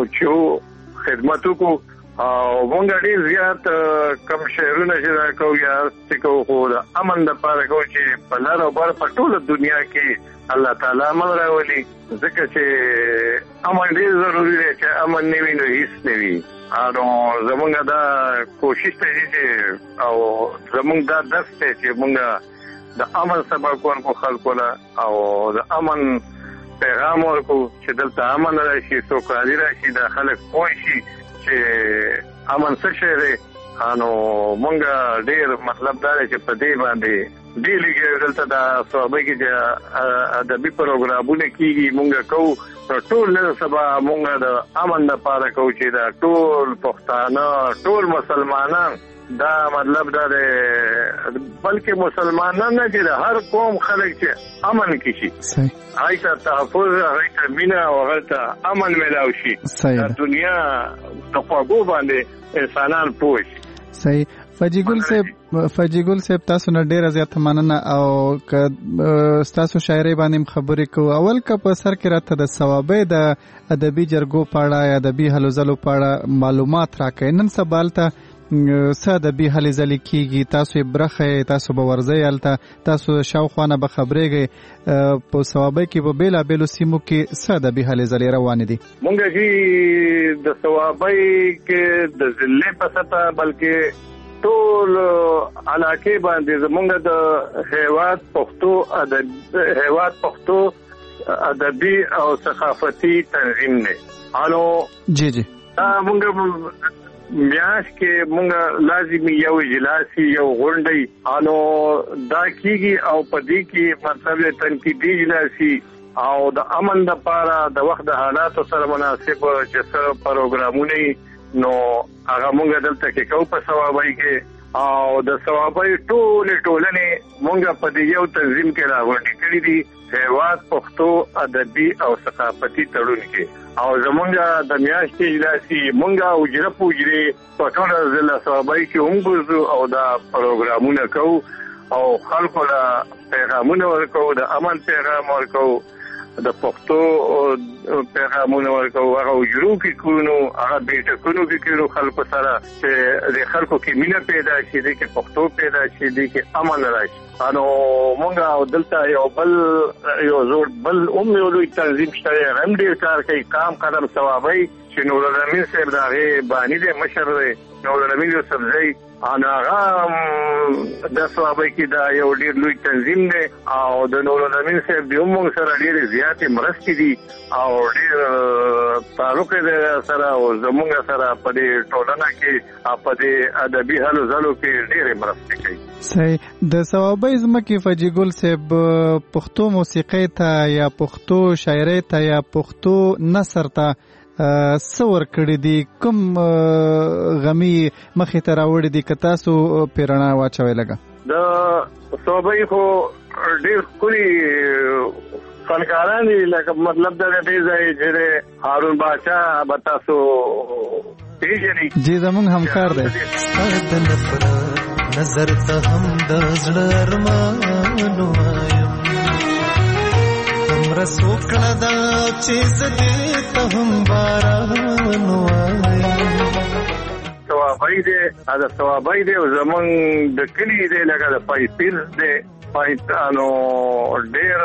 چې خدمت کو او مونږ ډیر زیات کم شهرونه چې دا کوو یا چې کوو خو د امن لپاره کوو چې په لار او بار په ټوله دنیا کې الله تعالی امن راولي ځکه چې امن ډیر ضروري دی چې امن نه وي نو هیڅ نه وي او زمونږ دا کوشش ته چې او زمونږ دا درس ته چې مونږ د امن سبق ورکو خلکو له او د امن پیغام ورکو چې دلته امن راشي څوک راځي راشي د خلک پوه شي چې امن څه شی دی نو مونږ ډیر مطلب دا چې په دې باندې ډیر لږ دلته د صحابه کې چې ادبي پروګرامونه کیږي مونږ کوو ټول نن سبا مونږ د امن لپاره کوو چې دا ټول پښتانه ټول مسلمانان دا مطلب دا دی بلکې مسلمانان نه چې هر قوم خلک چې امن کې شي هغه تحفظ هغه مینا او هغه امن ملاوي شي د دنیا په خواږو باندې انسانان پوه شي صحیح فجیګل صاحب فجیګل صاحب تاسو نه ډیر زیات مننه او ک تاسو شاعري باندې خبرې کوو اول کا په سر کې راته د ثوابې د ادبي جرګو پاړه یا ادبي هلو زلو پاړه معلومات راکې نن سبالته ساده به هلي ځلې کیږي تاسو برخه تاسو به ورځي الته تاسو شاوخوانه به خبرېږي په ثوابه کې په بیلا بیلو سیمو کې ساده به هلي ځلې روان دي مونږ چې د ثوابه کې د ځلې په ستا بلکې ټول علاقه باندې زمونږ د هیواد پښتو ادب هیواد پښتو ادبي او ثقافتي تنظیم نه انو جی جی مونږ میاش کې مونږ لازمي یو اجلاسي یو غونډي انو دا کیږي او پدې کې مطلب تنقیدي اجلاسي او د امن لپاره د وخت د حالات سره مناسب چې سره پروګرامونه نو هغه مونږ دلته کې کوو په ثوابای کې او د ثوابای ټول ټولنې مونږ په دې یو تنظیم کې راوړل کړی دي هیواد پښتو ادبي او ثقافتي تړون کې او زمونږ د میاشتې اجلاسي مونږه اجره پوجري په ټول ضلع ثوابای کې هم ګرځو او دا پروګرامونه کوو او خلکو له پیغامونه ورکو د امن پیغام ورکو د پښتو پیغامونه ورکو هغه اجرو کې کونو هغه بیٹکونو کې کړو خلکو سره چې د خلکو کې مینه پیدا شي د کې پښتو پیدا شي د کې امن راشي انو مونږه او دلته یو بل یو زور بل اوم یو لوی تنظیم شته هم ډیر کار کوي کام قدم ثوابي چې نور الامین صاحب دغه باندې د مشر نور الامین سبزی انا غام د ثوابي کې دا یو ډیر لوی تنظیم دی او د نور الامین صاحب د موږ سره ډیر زیات مرستې دي او ډیر تعلق دې سره او زموږ سره په دې ټولنه کې په دې ادبي هلو ځلو کې ډیر مرستې کوي صحیح د ثوابي زمکه فجیګل صاحب پښتو موسیقي ته یا پښتو شاعري ته یا پښتو نثر ته څور کړی دي کوم غمی مخې ته راوړی دي که تاسو پیرنا واچوي لګه د صوبای خو ډیر کلی فنکاران لکه مطلب دا دی چې هارون بادشاہ بتاسو پیژني جی زمونږ همکار دی نظر ته هم د زړه ارمانو وایم رسو کړه دا چې زدې ته هم باران وایم ثوابای دې دا ثوابای دې زمون د کلی دې لکه د پایپیر دې پایتانو ډېر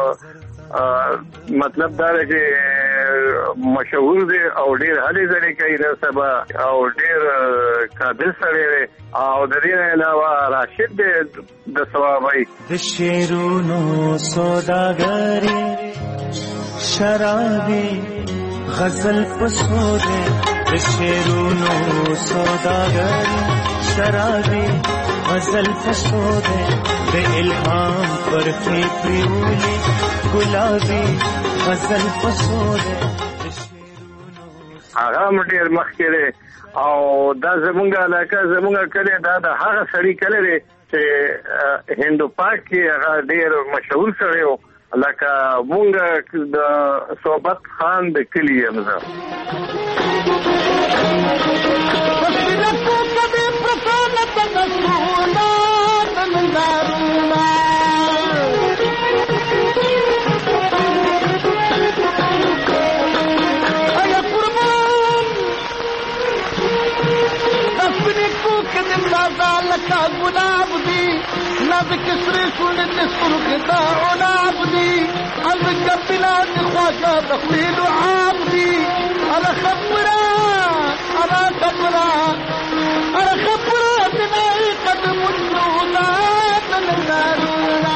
مطلب دا دی چې مشهور دی او ډېر هلي ځلې کوي نن سبا او ډېر قابل سړی دی او د دې علاوه راشد دی د ثوابای د شعرونو سوداګري شرابي غزل پسوده د شعرونو سوداګري شرابي غزل پسوده د الهام برخی پریولی گلابی غزل پسوده هغه ډیر مخکې او دا زمونږ علاقه زمونږ کلی دا د هغه سړي کلی دی چې هندو پاک کې هغه ډیر مشهور سړی و لکه مونږ د صحبت خان د کلي یم زه لکا گلاب دی نب کسری سنت سرخ دا عناب دی البکر بلاد خواجہ بخویل عاب دی ارا خبرا ارا خبرا ارا خبرا دنائی قدم النولا دنارولا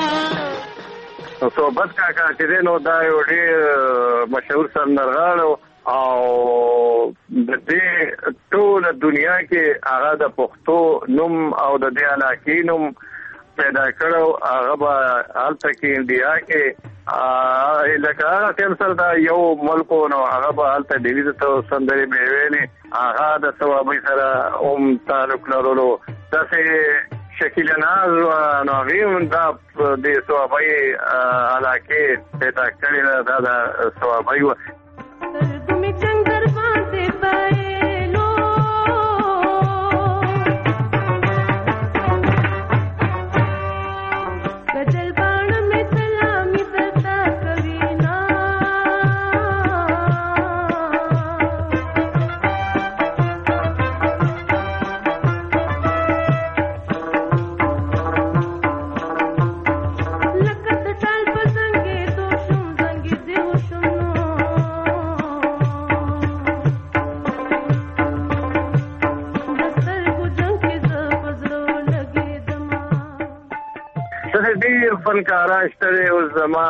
صحبت کاکا چې دی نو دا یو ډېر مشهور سندرغاړی او د دې ټول دنیا کې هغه د پښتو نوم او د دې علاقې نوم پیدا کړو هغه به هلته کې انډیا کې لکه هغه ټیم سره دا یو ملک نو هغه به هلته ډېرې ته سندرې به ویلې هغه د ثوابۍ سره هم تعلق لرلو داسې شکیل ناز نو هغې هم دا د ثوابۍ علاقې پیدا کړې ده دا د ثوابۍ وه فنکاران شته دی اوس زما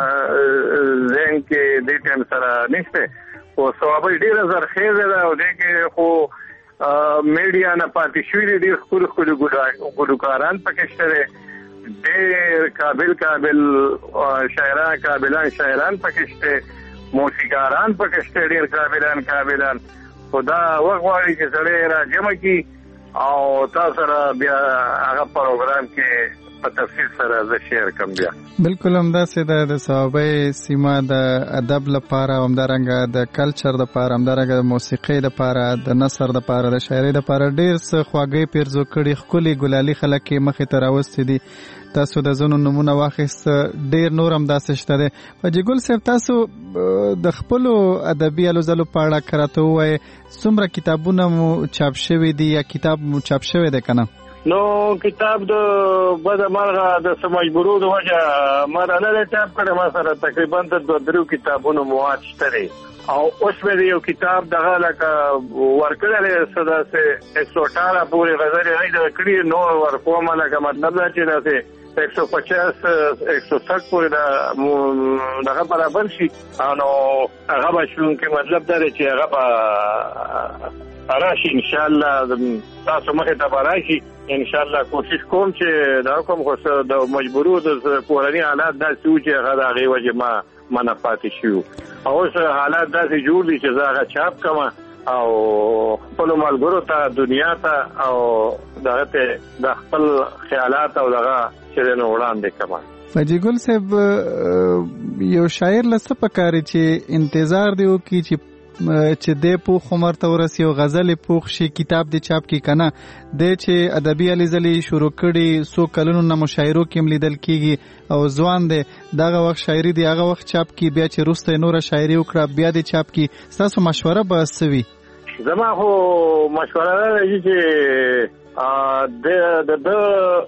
ذهن کې دې ټایم سره نشته خو ثوابۍ ډېره زرخیزه ده او دې کې خو میډیا نه پاتې شوي دي ډېر ښکلي ښکلي ګلوکاران پکې شته دی ډېر قابل قابل شاعران قابلان شاعران پکې شته موسیقاران پکې شته ډېر قابلان قابلان خو دا وخت غواړي چې سړی راجمع کړي او تاسو سره بیا هغه پروګرام کې په تفصیل سره زه شیر کوم بیا بالکل همداسې ده د ثوابۍ سیمه د ادب لپاره همدارنګه د کلچر لپاره همدارنګه د موسیقۍ لپاره د نثر لپاره د شاعرۍ لپاره ډېر څه خواږی پیرزو کړي ښکلي ګلالي خلک یې مخې ته راوستي دي تاسو د ځینو نومونه واخیست ډېر نور هم داسې شته دی حاجي ګل صاحب تاسو د خپلو ادبي هلو ځلو په اړه که راته ووایې څومره کتابونه مو چاپ شوي دي یا کتاب مو چاپ شوی دی که نه نو کتاب د بده مرغه د څه مجبورو د وجه ما را نه دی چاپ کړی ما سره تقریبا د دوه درېو کتابونو مواد شته دی او اوس مې د یو کتاب دغه لکه ورکړی دی څه داسې ایک سو اټاره پورې غزلې هغې دغه کړي نور ورکوم لکه مطلب دا چې داسې ایک سو پچاس ایک سو سठ پورې دغه برابر شي نو هغه به شونکې مطلب دا دی چې هغه به راشي انشاءالله تاسو مخې ته به راشي انشاءالله کوشش کوم چې دا کوم خو د مجبورو د کورني حالات داسې وو چې هغه د هغې وجې ما منه پاتې شوي او اوس حالات داسې جوړ دي چې زه هغه چاپ کوم او خپلو ملګرو ته دنیا ته او دغه ته د خپل خیالات او دغه چې دی نو وړاندې کوم حاجي ګل صاحب یو شاعر له څه پکاري چې انتظار دی وکړي چې چې دی پوخ عمر ته ورسي او غزلې پوخ شي کتاب دی چاپ کړي که نه دی چې ادبي هلې ځلې شروع کړي څو کلونو نه مشاعرو کې هم لیدل کېږي او ځوان دی دغه وخت شاعري دی هغه وخت چاپ کړي بیا چې وروسته یې نوره شاعري وکړه بیا دی چاپ کړي ستاسو مشوره به څه وي زما خو مشوره دا دی چې د ده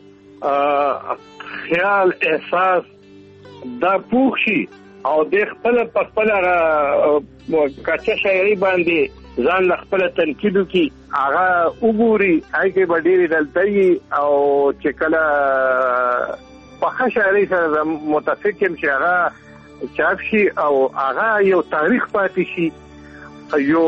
خیال احساس دا پوخ شي او د خپل په خپل کچه شاعري باندې ځان له خپل تنقید وکړي هغه وګوري هغې کې به ډېرې دلته او چې کله په ښه شاعرۍ سره متفق یم چې هغه چاپ شي او هغه یو تاریخ پاتې شي یو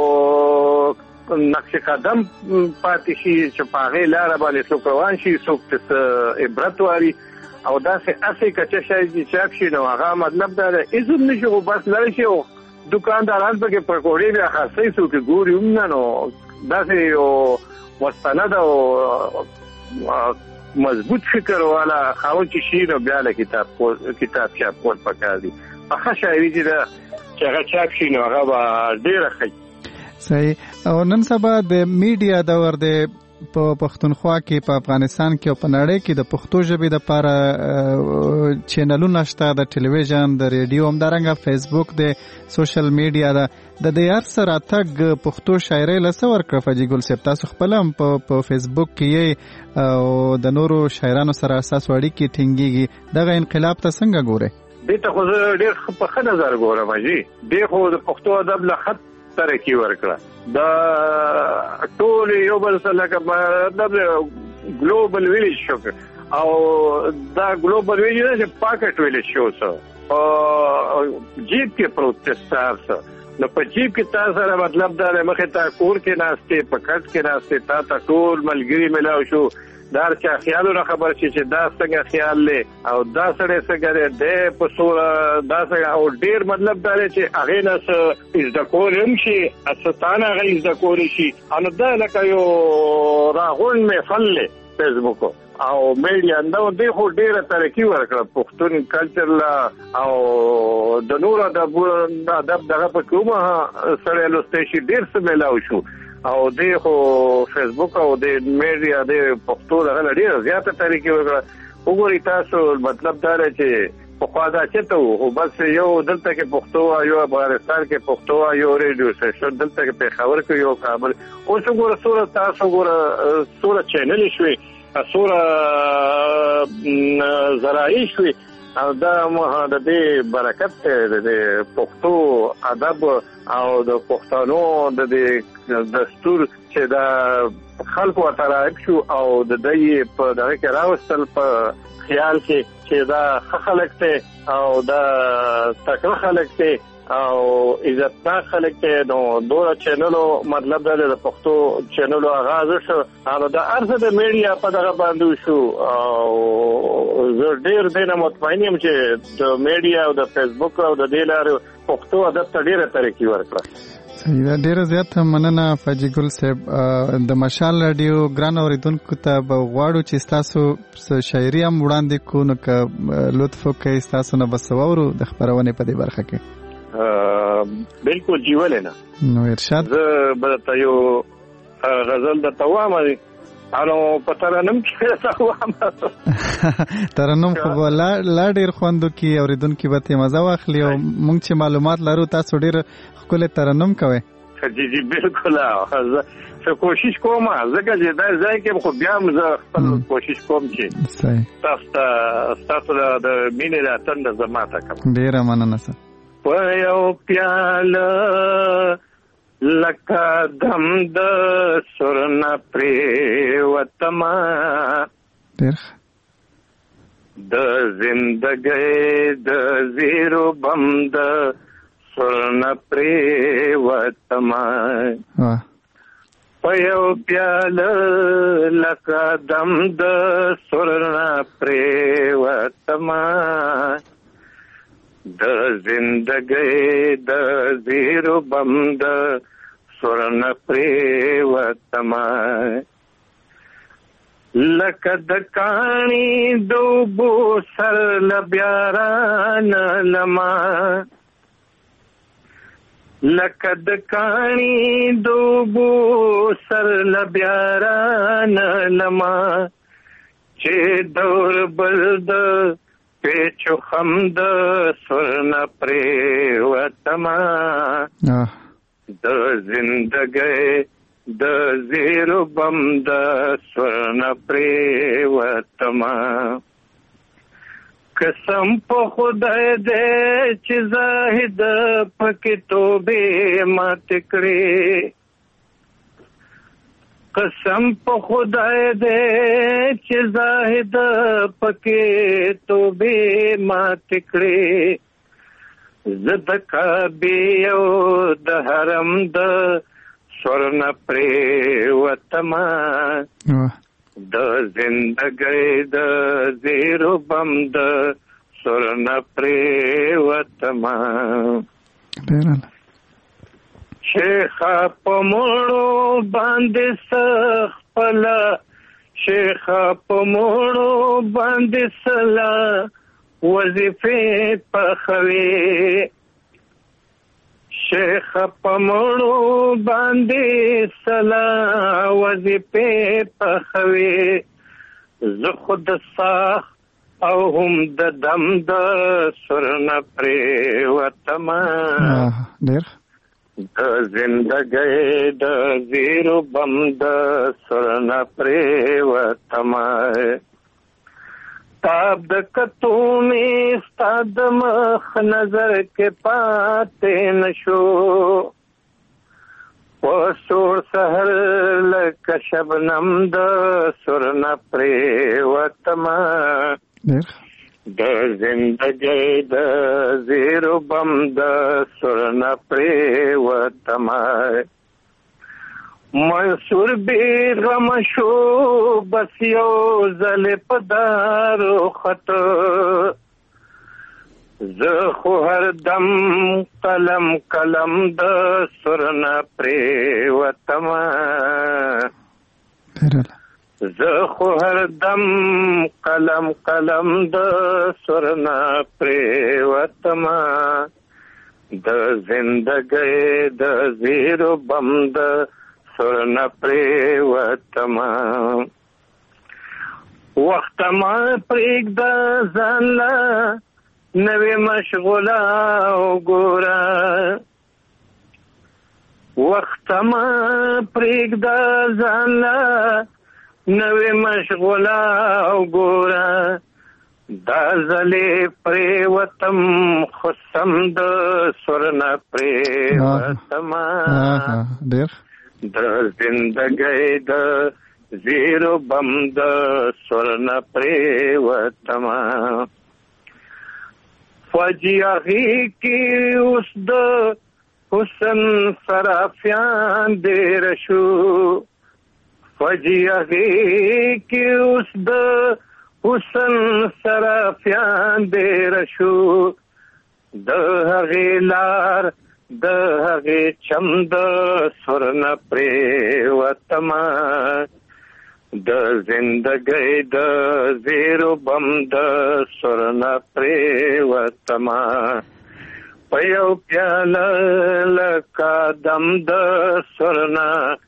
نقش قدم پاتې شي چې په هغې لاره باندې څوک روان شي څوک عبرت واري او دا سه اسی کچه شای چې چاپ شي نو هغه مطلب دا دی ایزم نشو بس لری شي دکانداران په کې پکوړې بیا خاصې سو کې ګوري هم نو دا سه یو مستند او مضبوط فکر والا خاون چې شي نو بیا له کتاب کتاب چاپ کول پکار دي هغه شاعري چې دا چې هغه چاپ شي نو هغه ډیره ښه صحیح. او نن سبا د میډیا دور دی په پښتونخوا کې په افغانستان کې او په نړۍ کې د پښتو ژبې لپاره چینلونه شته د ټلویزیون د ریډیو همدارنګه فیسبوک د سوشل میډیا ده د دې هر څه راتګ پښتو شاعرۍ له څه ورکړه فجی ګل صاحب تاسو خپل هم په فیسبوک کې او د نورو شاعرانو سره اساس اړیکې ټینګېږي دغه انقلاب ته څنګه ګورئ؟ دې ته خو زه ډېر په ښه نظر ګورم حاجي دې خو د پښتو ادب له خط ترقی ورکړه دا ټول یو بل سره لکه مطلب ګلوبل ویلیج شو او دا ګلوبل ویلیج چې پاکټ ویلیج شو څه جیب کې پروتستار څه نو په جیب کې تاسو سره مطلب دا مخه تا کور کې ناشته پکټ کې ناشته تا ته ټول ملګری ملاو شو دار چا خیالو را خبر شي چې دا څنګه خیال لې او دا سره څنګه دې په سور دا څنګه او ډیر مطلب دا چې هغه نس از د کولم شي استانه هغه از د کول شي ان دا لکه یو راغون مې فلې فیسبوک او میډیا نو دې خو ډیره ترقی ورکړه پښتون کلچر لا او د نور د ادب دغه په کومه سره لوستې شي ډیر څه ملاو شو او دې خو فیسبوک او د میډیا د پښتو دغه ډیره زیاته ترقی ورکړه وګورئ تاسو مطلب دا چې په خوا دا چې ته او بس یو دلته کې پښتو یو افغانستان کې پښتو یو ریډیو سټیشن دلته کې په خبر کې یو کابل اوس وګوره سوره تاسو وګوره سوره چینل شوي سوره زراعي شوي او دا مه د دې برکت د پښتو ادب او د پښتنو د دستور چې دا خلکو ترایب شو او د دې په دغه کې راوستل په خیال کې چې دا خلک ته او دا تکړه خلک ته او عزتناک خلک ته نو دوه چینلو مطلب دا د پښتو چینلو آغاز شو او دا ارزه د میډیا په دغه باندې شو او زه ډیر دینه مطمئن یم چې د میډیا او د فیسبوک او د دې لارې پښتو ادب ته ډیره ترقی ورکړه. صحیح ډیره زیاته مننه فجی ګل صاحب د مشال رادیو ګران اوریدونکو ته به غواړو چې تاسو شاعري هم وړاندې کو نو که لطف وکړئ تاسو نه بس وورو د خبرونه په دې برخه کې بالکل جیولې نه نو ارشاد زه به تاسو غزل د توام انو په ترنم کې توام ترنم خو لا لا ډیر خوندو کې اوریدونکو به ته مزه واخلي او مونږ چې معلومات لرو تاسو ډیر خپل ترنم کوي جی جی بالکل زه کوشش کوم ځکه چې دا ځای کې خو بیا زه خپل کوشش کوم چې تاسو تاسو د مینې د تند زماته کوم ډیر مننه سره په یو پیاله لکه دم د سرنا پریوتما ډیر د زندګۍ د زیرو بم د سرنا پریوتما په یو پیاله لکه دم د سرنا پریوتما د زندګۍ د زیرو بم د سورن پریوتما لکه د کاڼي دوبو سر لبیاران لما لکه د کاڼي دوبو سر لبیاران لما چې دور بلد پیچو خمد سرن پریوتما د زندګۍ د زیرو بم د سرن پریوتما قسم په خدای دې چې زاهد پکې توبه مات کړې قسم په خدای دې چې زاهد پکې توبه مات کړې زد کعبه او د حرم د سورن پریوتما د زندګۍ د زیرو بم د سرن پریوتما شیخ پمړو باندې سخپل شیخ پمړو باندې سلا وظیفه پخوي شیخ پمړو باندې سلا وظیفه پخوي زه خود ساخ او هم د دم د سرن پریوتما ډیر د زندګۍ د زیرو بم د سرن پریوتما تاب د کتو می ستاد مخ نظر کې پاتې نشو وسور سحر لک شبنم د سرن پریوتما د زندګۍ د زیرو بم د سرن پریوتما منصور بیغم شو بس یو ځل په دارو خط زه خو هر دم قلم قلم د سرن پریوتما زه خو هر دم قلم قلم د سرن پریوتما د زندګۍ د زیرو بم د سرن پریوتما وخت ما پرېږده ځان له نوې مشغوله وګوره وخت ما پرېږده ځان له نوې مشغوله وګوره دا ځلې پریوتم خو سم د سرن پریوتما د زندګۍ د زیرو بم د سرن پریوتما فجیعی کی اوس د حسن صرافیان دیر شو فجیعی کی اوس د حسن صرافیان دیر شو د هغې لار د هغې چم د سرن پریوتما د زندګۍ د زیرو بم د سرن پریوتما په یو پیاله لکه دم د سرن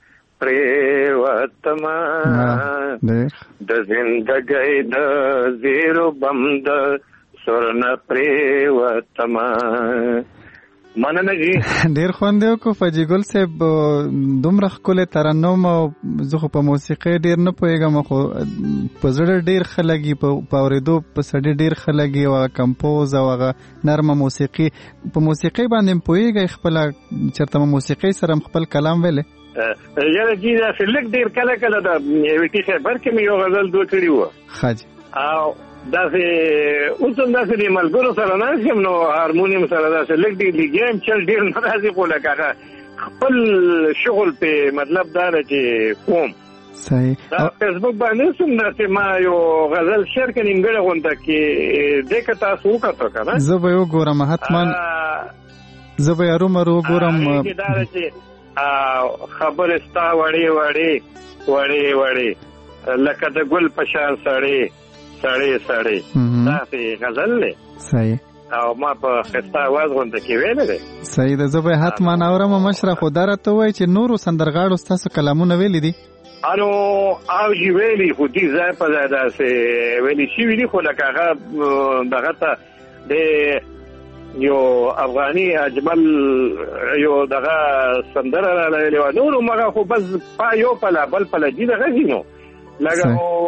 پریوتما د زندګۍ د زیرو بم د سرن پریوتما مننه جی ډیر خوند یو کو فجی ګل صاحب دومره ښکلی ترنم او زه خو په موسیقۍ ډیر نه پوهېږم خو په زړه ډیر ښه لګي په اورېدو په سړي ډیر ښه لګي او هغه کمپوز او هغه نرمه موسیقي په موسیقۍ باندې هم پوهېږئ خپله چېرته مو موسیقۍ سره هم خپل کلام ویلی یاره جي داسې لږ ډېر کله کله د ویټي خیبر کې مې یو غزل دوه کړي وه ښه جي او داسې اوس هم داسې د ملګرو سره ناست یم نو هارمونیم سره داسې لږ ډېر لګیا یم چل ډېر نه راځي خو لکه هغه خپل شغل پې مطلب دا ده چې کوم صحیح دا فیسبوک باندې اوس هم داسې ما یو غزل شعر کې نیمګړې غونډه کې دې که تاسو وکتو که نه زه به یې وګورم حتما زه به یې ارومرو وګورم دا ده چې خبرې ستا وړې وړې وړې وړې لکه د ګل په شان سړې سړې سړې داسې غزل دی صحیح او ما په ښایسته اواز غونډه کې ویلی دی صحیح ده زه به یې حتما اورم مشره خو دا راته ووایي چې نورو سندرغاړو ستاسو کلامونه ویلي دي انو او جی ویلي خو دې ځای په ځای داسې ویلي شوي دي خو لکه هغه دغه ته د یو افغاني اجمل یو دغه سندره راله ویلې وه نورو مغه خو بس پا یو پله بل پله دي دغه ځي نو لکه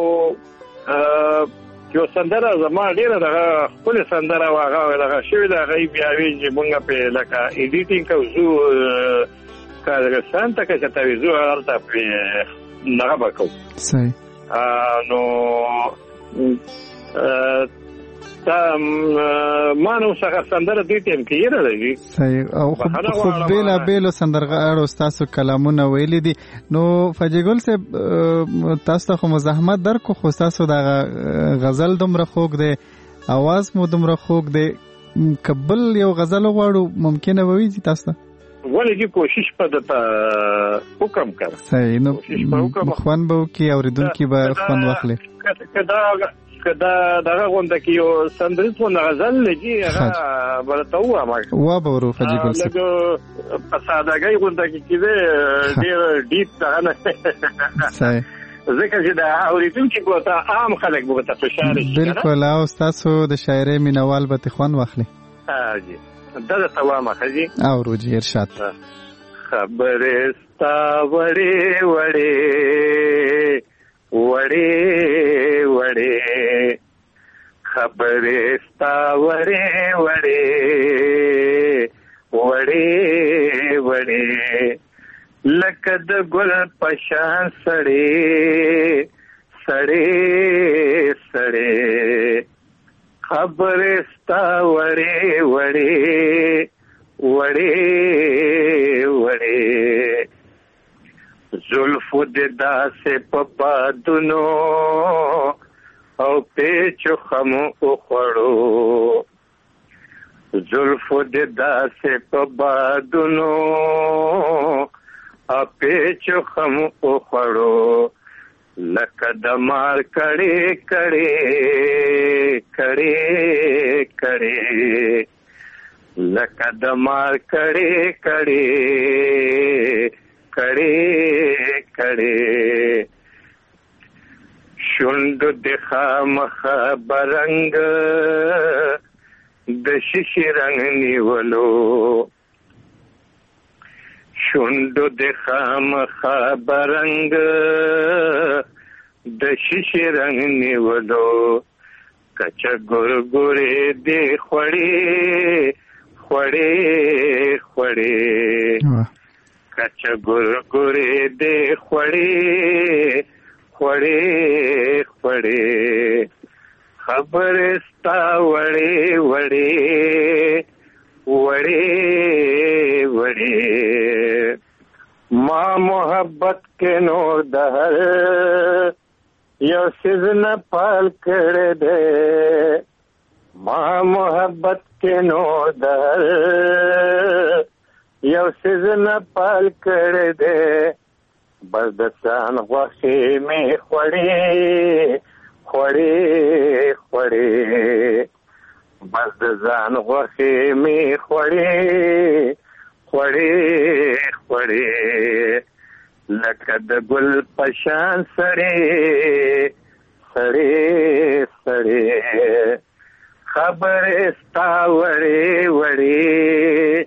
یو سندره زما ډېره دغه ښکلې سندره وه هغه دغه شوې ده هغه یې بیا وي چې مونږ پرې لکه ایډیټینګ کوو ځو کازاخستان ته که چېرته وي ځو هلته پرې دغه به کوو صحیح نو ما نو څنګه سندره دې ټیم کې یې راځي صحیح او خو بیل بیل سندرغاړو تاسو کلامونه ویلي دي نو فجګل صاحب تاسو خو مزاحمت درکو خو تاسو د غزل دومره خوږ دی आवाज مو دومره خوږ دی کبل یو غزل غواړو ممکنه ووي تاسو ولې چې کوشش په د حکم کړ صحیح نو خوان به کی اوریدونکو به خوان واخلي کدا کدا دغه غونډه کې یو سندریز و غزل لګي هغه ورته و ما وا به ورو فجګل څه لګو په سادهګۍ غونډه کې کېده ډېر ډیپ ده نه صحیح ځکه چې دا اوریدونکو کوته عام خلک به ته خوشاله شي بالکل او تاسو د شاعرۍ مینوال به خوان واخلي ها جی دا د توامه خجی او روجي ارشاد خبره ستا وړې وړې وړې وړې خبره ستا وړې وړې وړې وړې لکه د ګل پشان سړې سړې سړې خبره ستا وړې وړې وړې وړې زلفو د داسې په بادونو او پیچو خمو اخوړو زلفو د داسې په بادونو او پیچو خمو اخوړو لکه د مار کړي کړي کړي کړي لکه د مار کړي کړي کړي کړي شوند د خامخ برنګ د شیشې رنگ نیولو شوند د خامخ برنګ د شیشې رنگ نیولو کچ ګور ګورې دی خوړې خوړې خوړې کچ ګور ګورې دی خوړې خوړې خوړې خبر ستا وړې وړې وړې وړې ما محبت کې نور دهر یو سیزن پال کړه دے ما محبت کې نور دهر یو سیزن پال کړه دے بردسان غوښې می خوړې خوړې خوړې بردسان غوښې می خوړې خوړې خوړې لکه د ګل پشان سړې سړې سړې خبرې ستا وړې وړې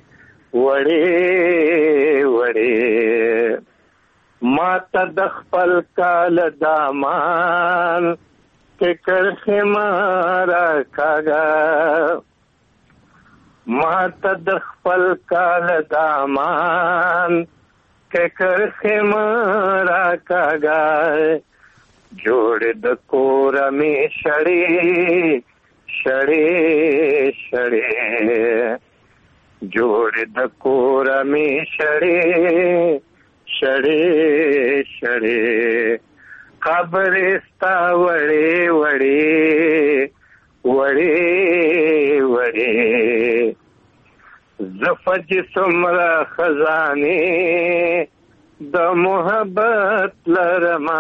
وړې وړې ما ته د خپل کال دامان کې کرخې مارا کاږه ما ته د خپل کال دامان کې کرخې مارا کاږه جوړ د کور مې شړې شړې شړې جوړ د کور مې شړې شړې شړې خبرې ستا وړې وړې وړې وړې زفج څومره خزانې د محبت لرما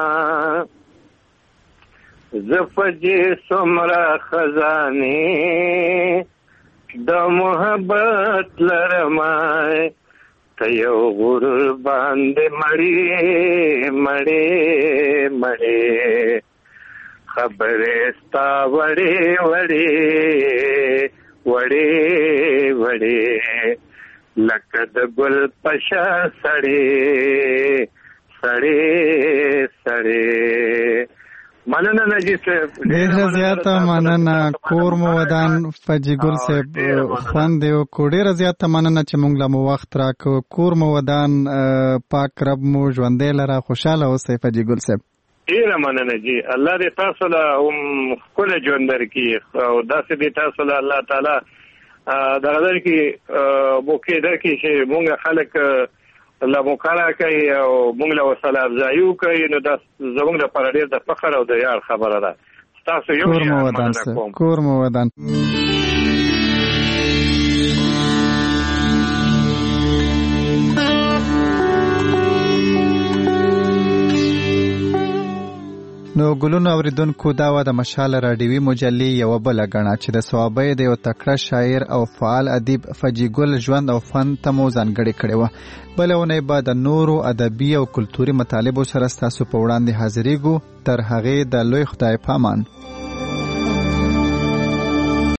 زفج څومره خزانې د محبت لرما ته یو غرور باندې مړې مړې مړې خبرې ستا وړې وړې وړې وړې لکه د ګل پشا سړې سړې سړې مننه نجیب صاحب ډېره زیاته مننه کور مو ودان فجی ګل صاحب خوند یو کو ډېره زیاته مننه چې موږ له مو وخت راکو کور مو ودان پاک رب مو ژوندې لره خوشاله اوسئ فجی ګل صاحب ډیره مننه جی. الله دې تاسو له هم ښکلی ژوند درکړي او داسې دې تاسو له الله تعالی دغه درکړي موقع درکړي چې موږ خلک له مقاله کوي او موږ له حوصله افزایي وکړي، نو دا زموږ لپاره ډېر د فخر او د ویاړ خبره ده. ستاسو یو شی مننه کوم. کور مو ودان. نو ګلونو اوریدونکو دا و د مشال راډیوي مجلې یوه بله ګڼه چې د صوابۍ د یو تکړه شاعر او فعال ادیب فجی ګل ژوند او فن ته مو ځانګړې کړې وه. بله اونۍ به د نورو ادبي او کلتوري مطالبو سره ستاسو په وړاندې حاضرېږو. تر هغې د لوی خدای په امان.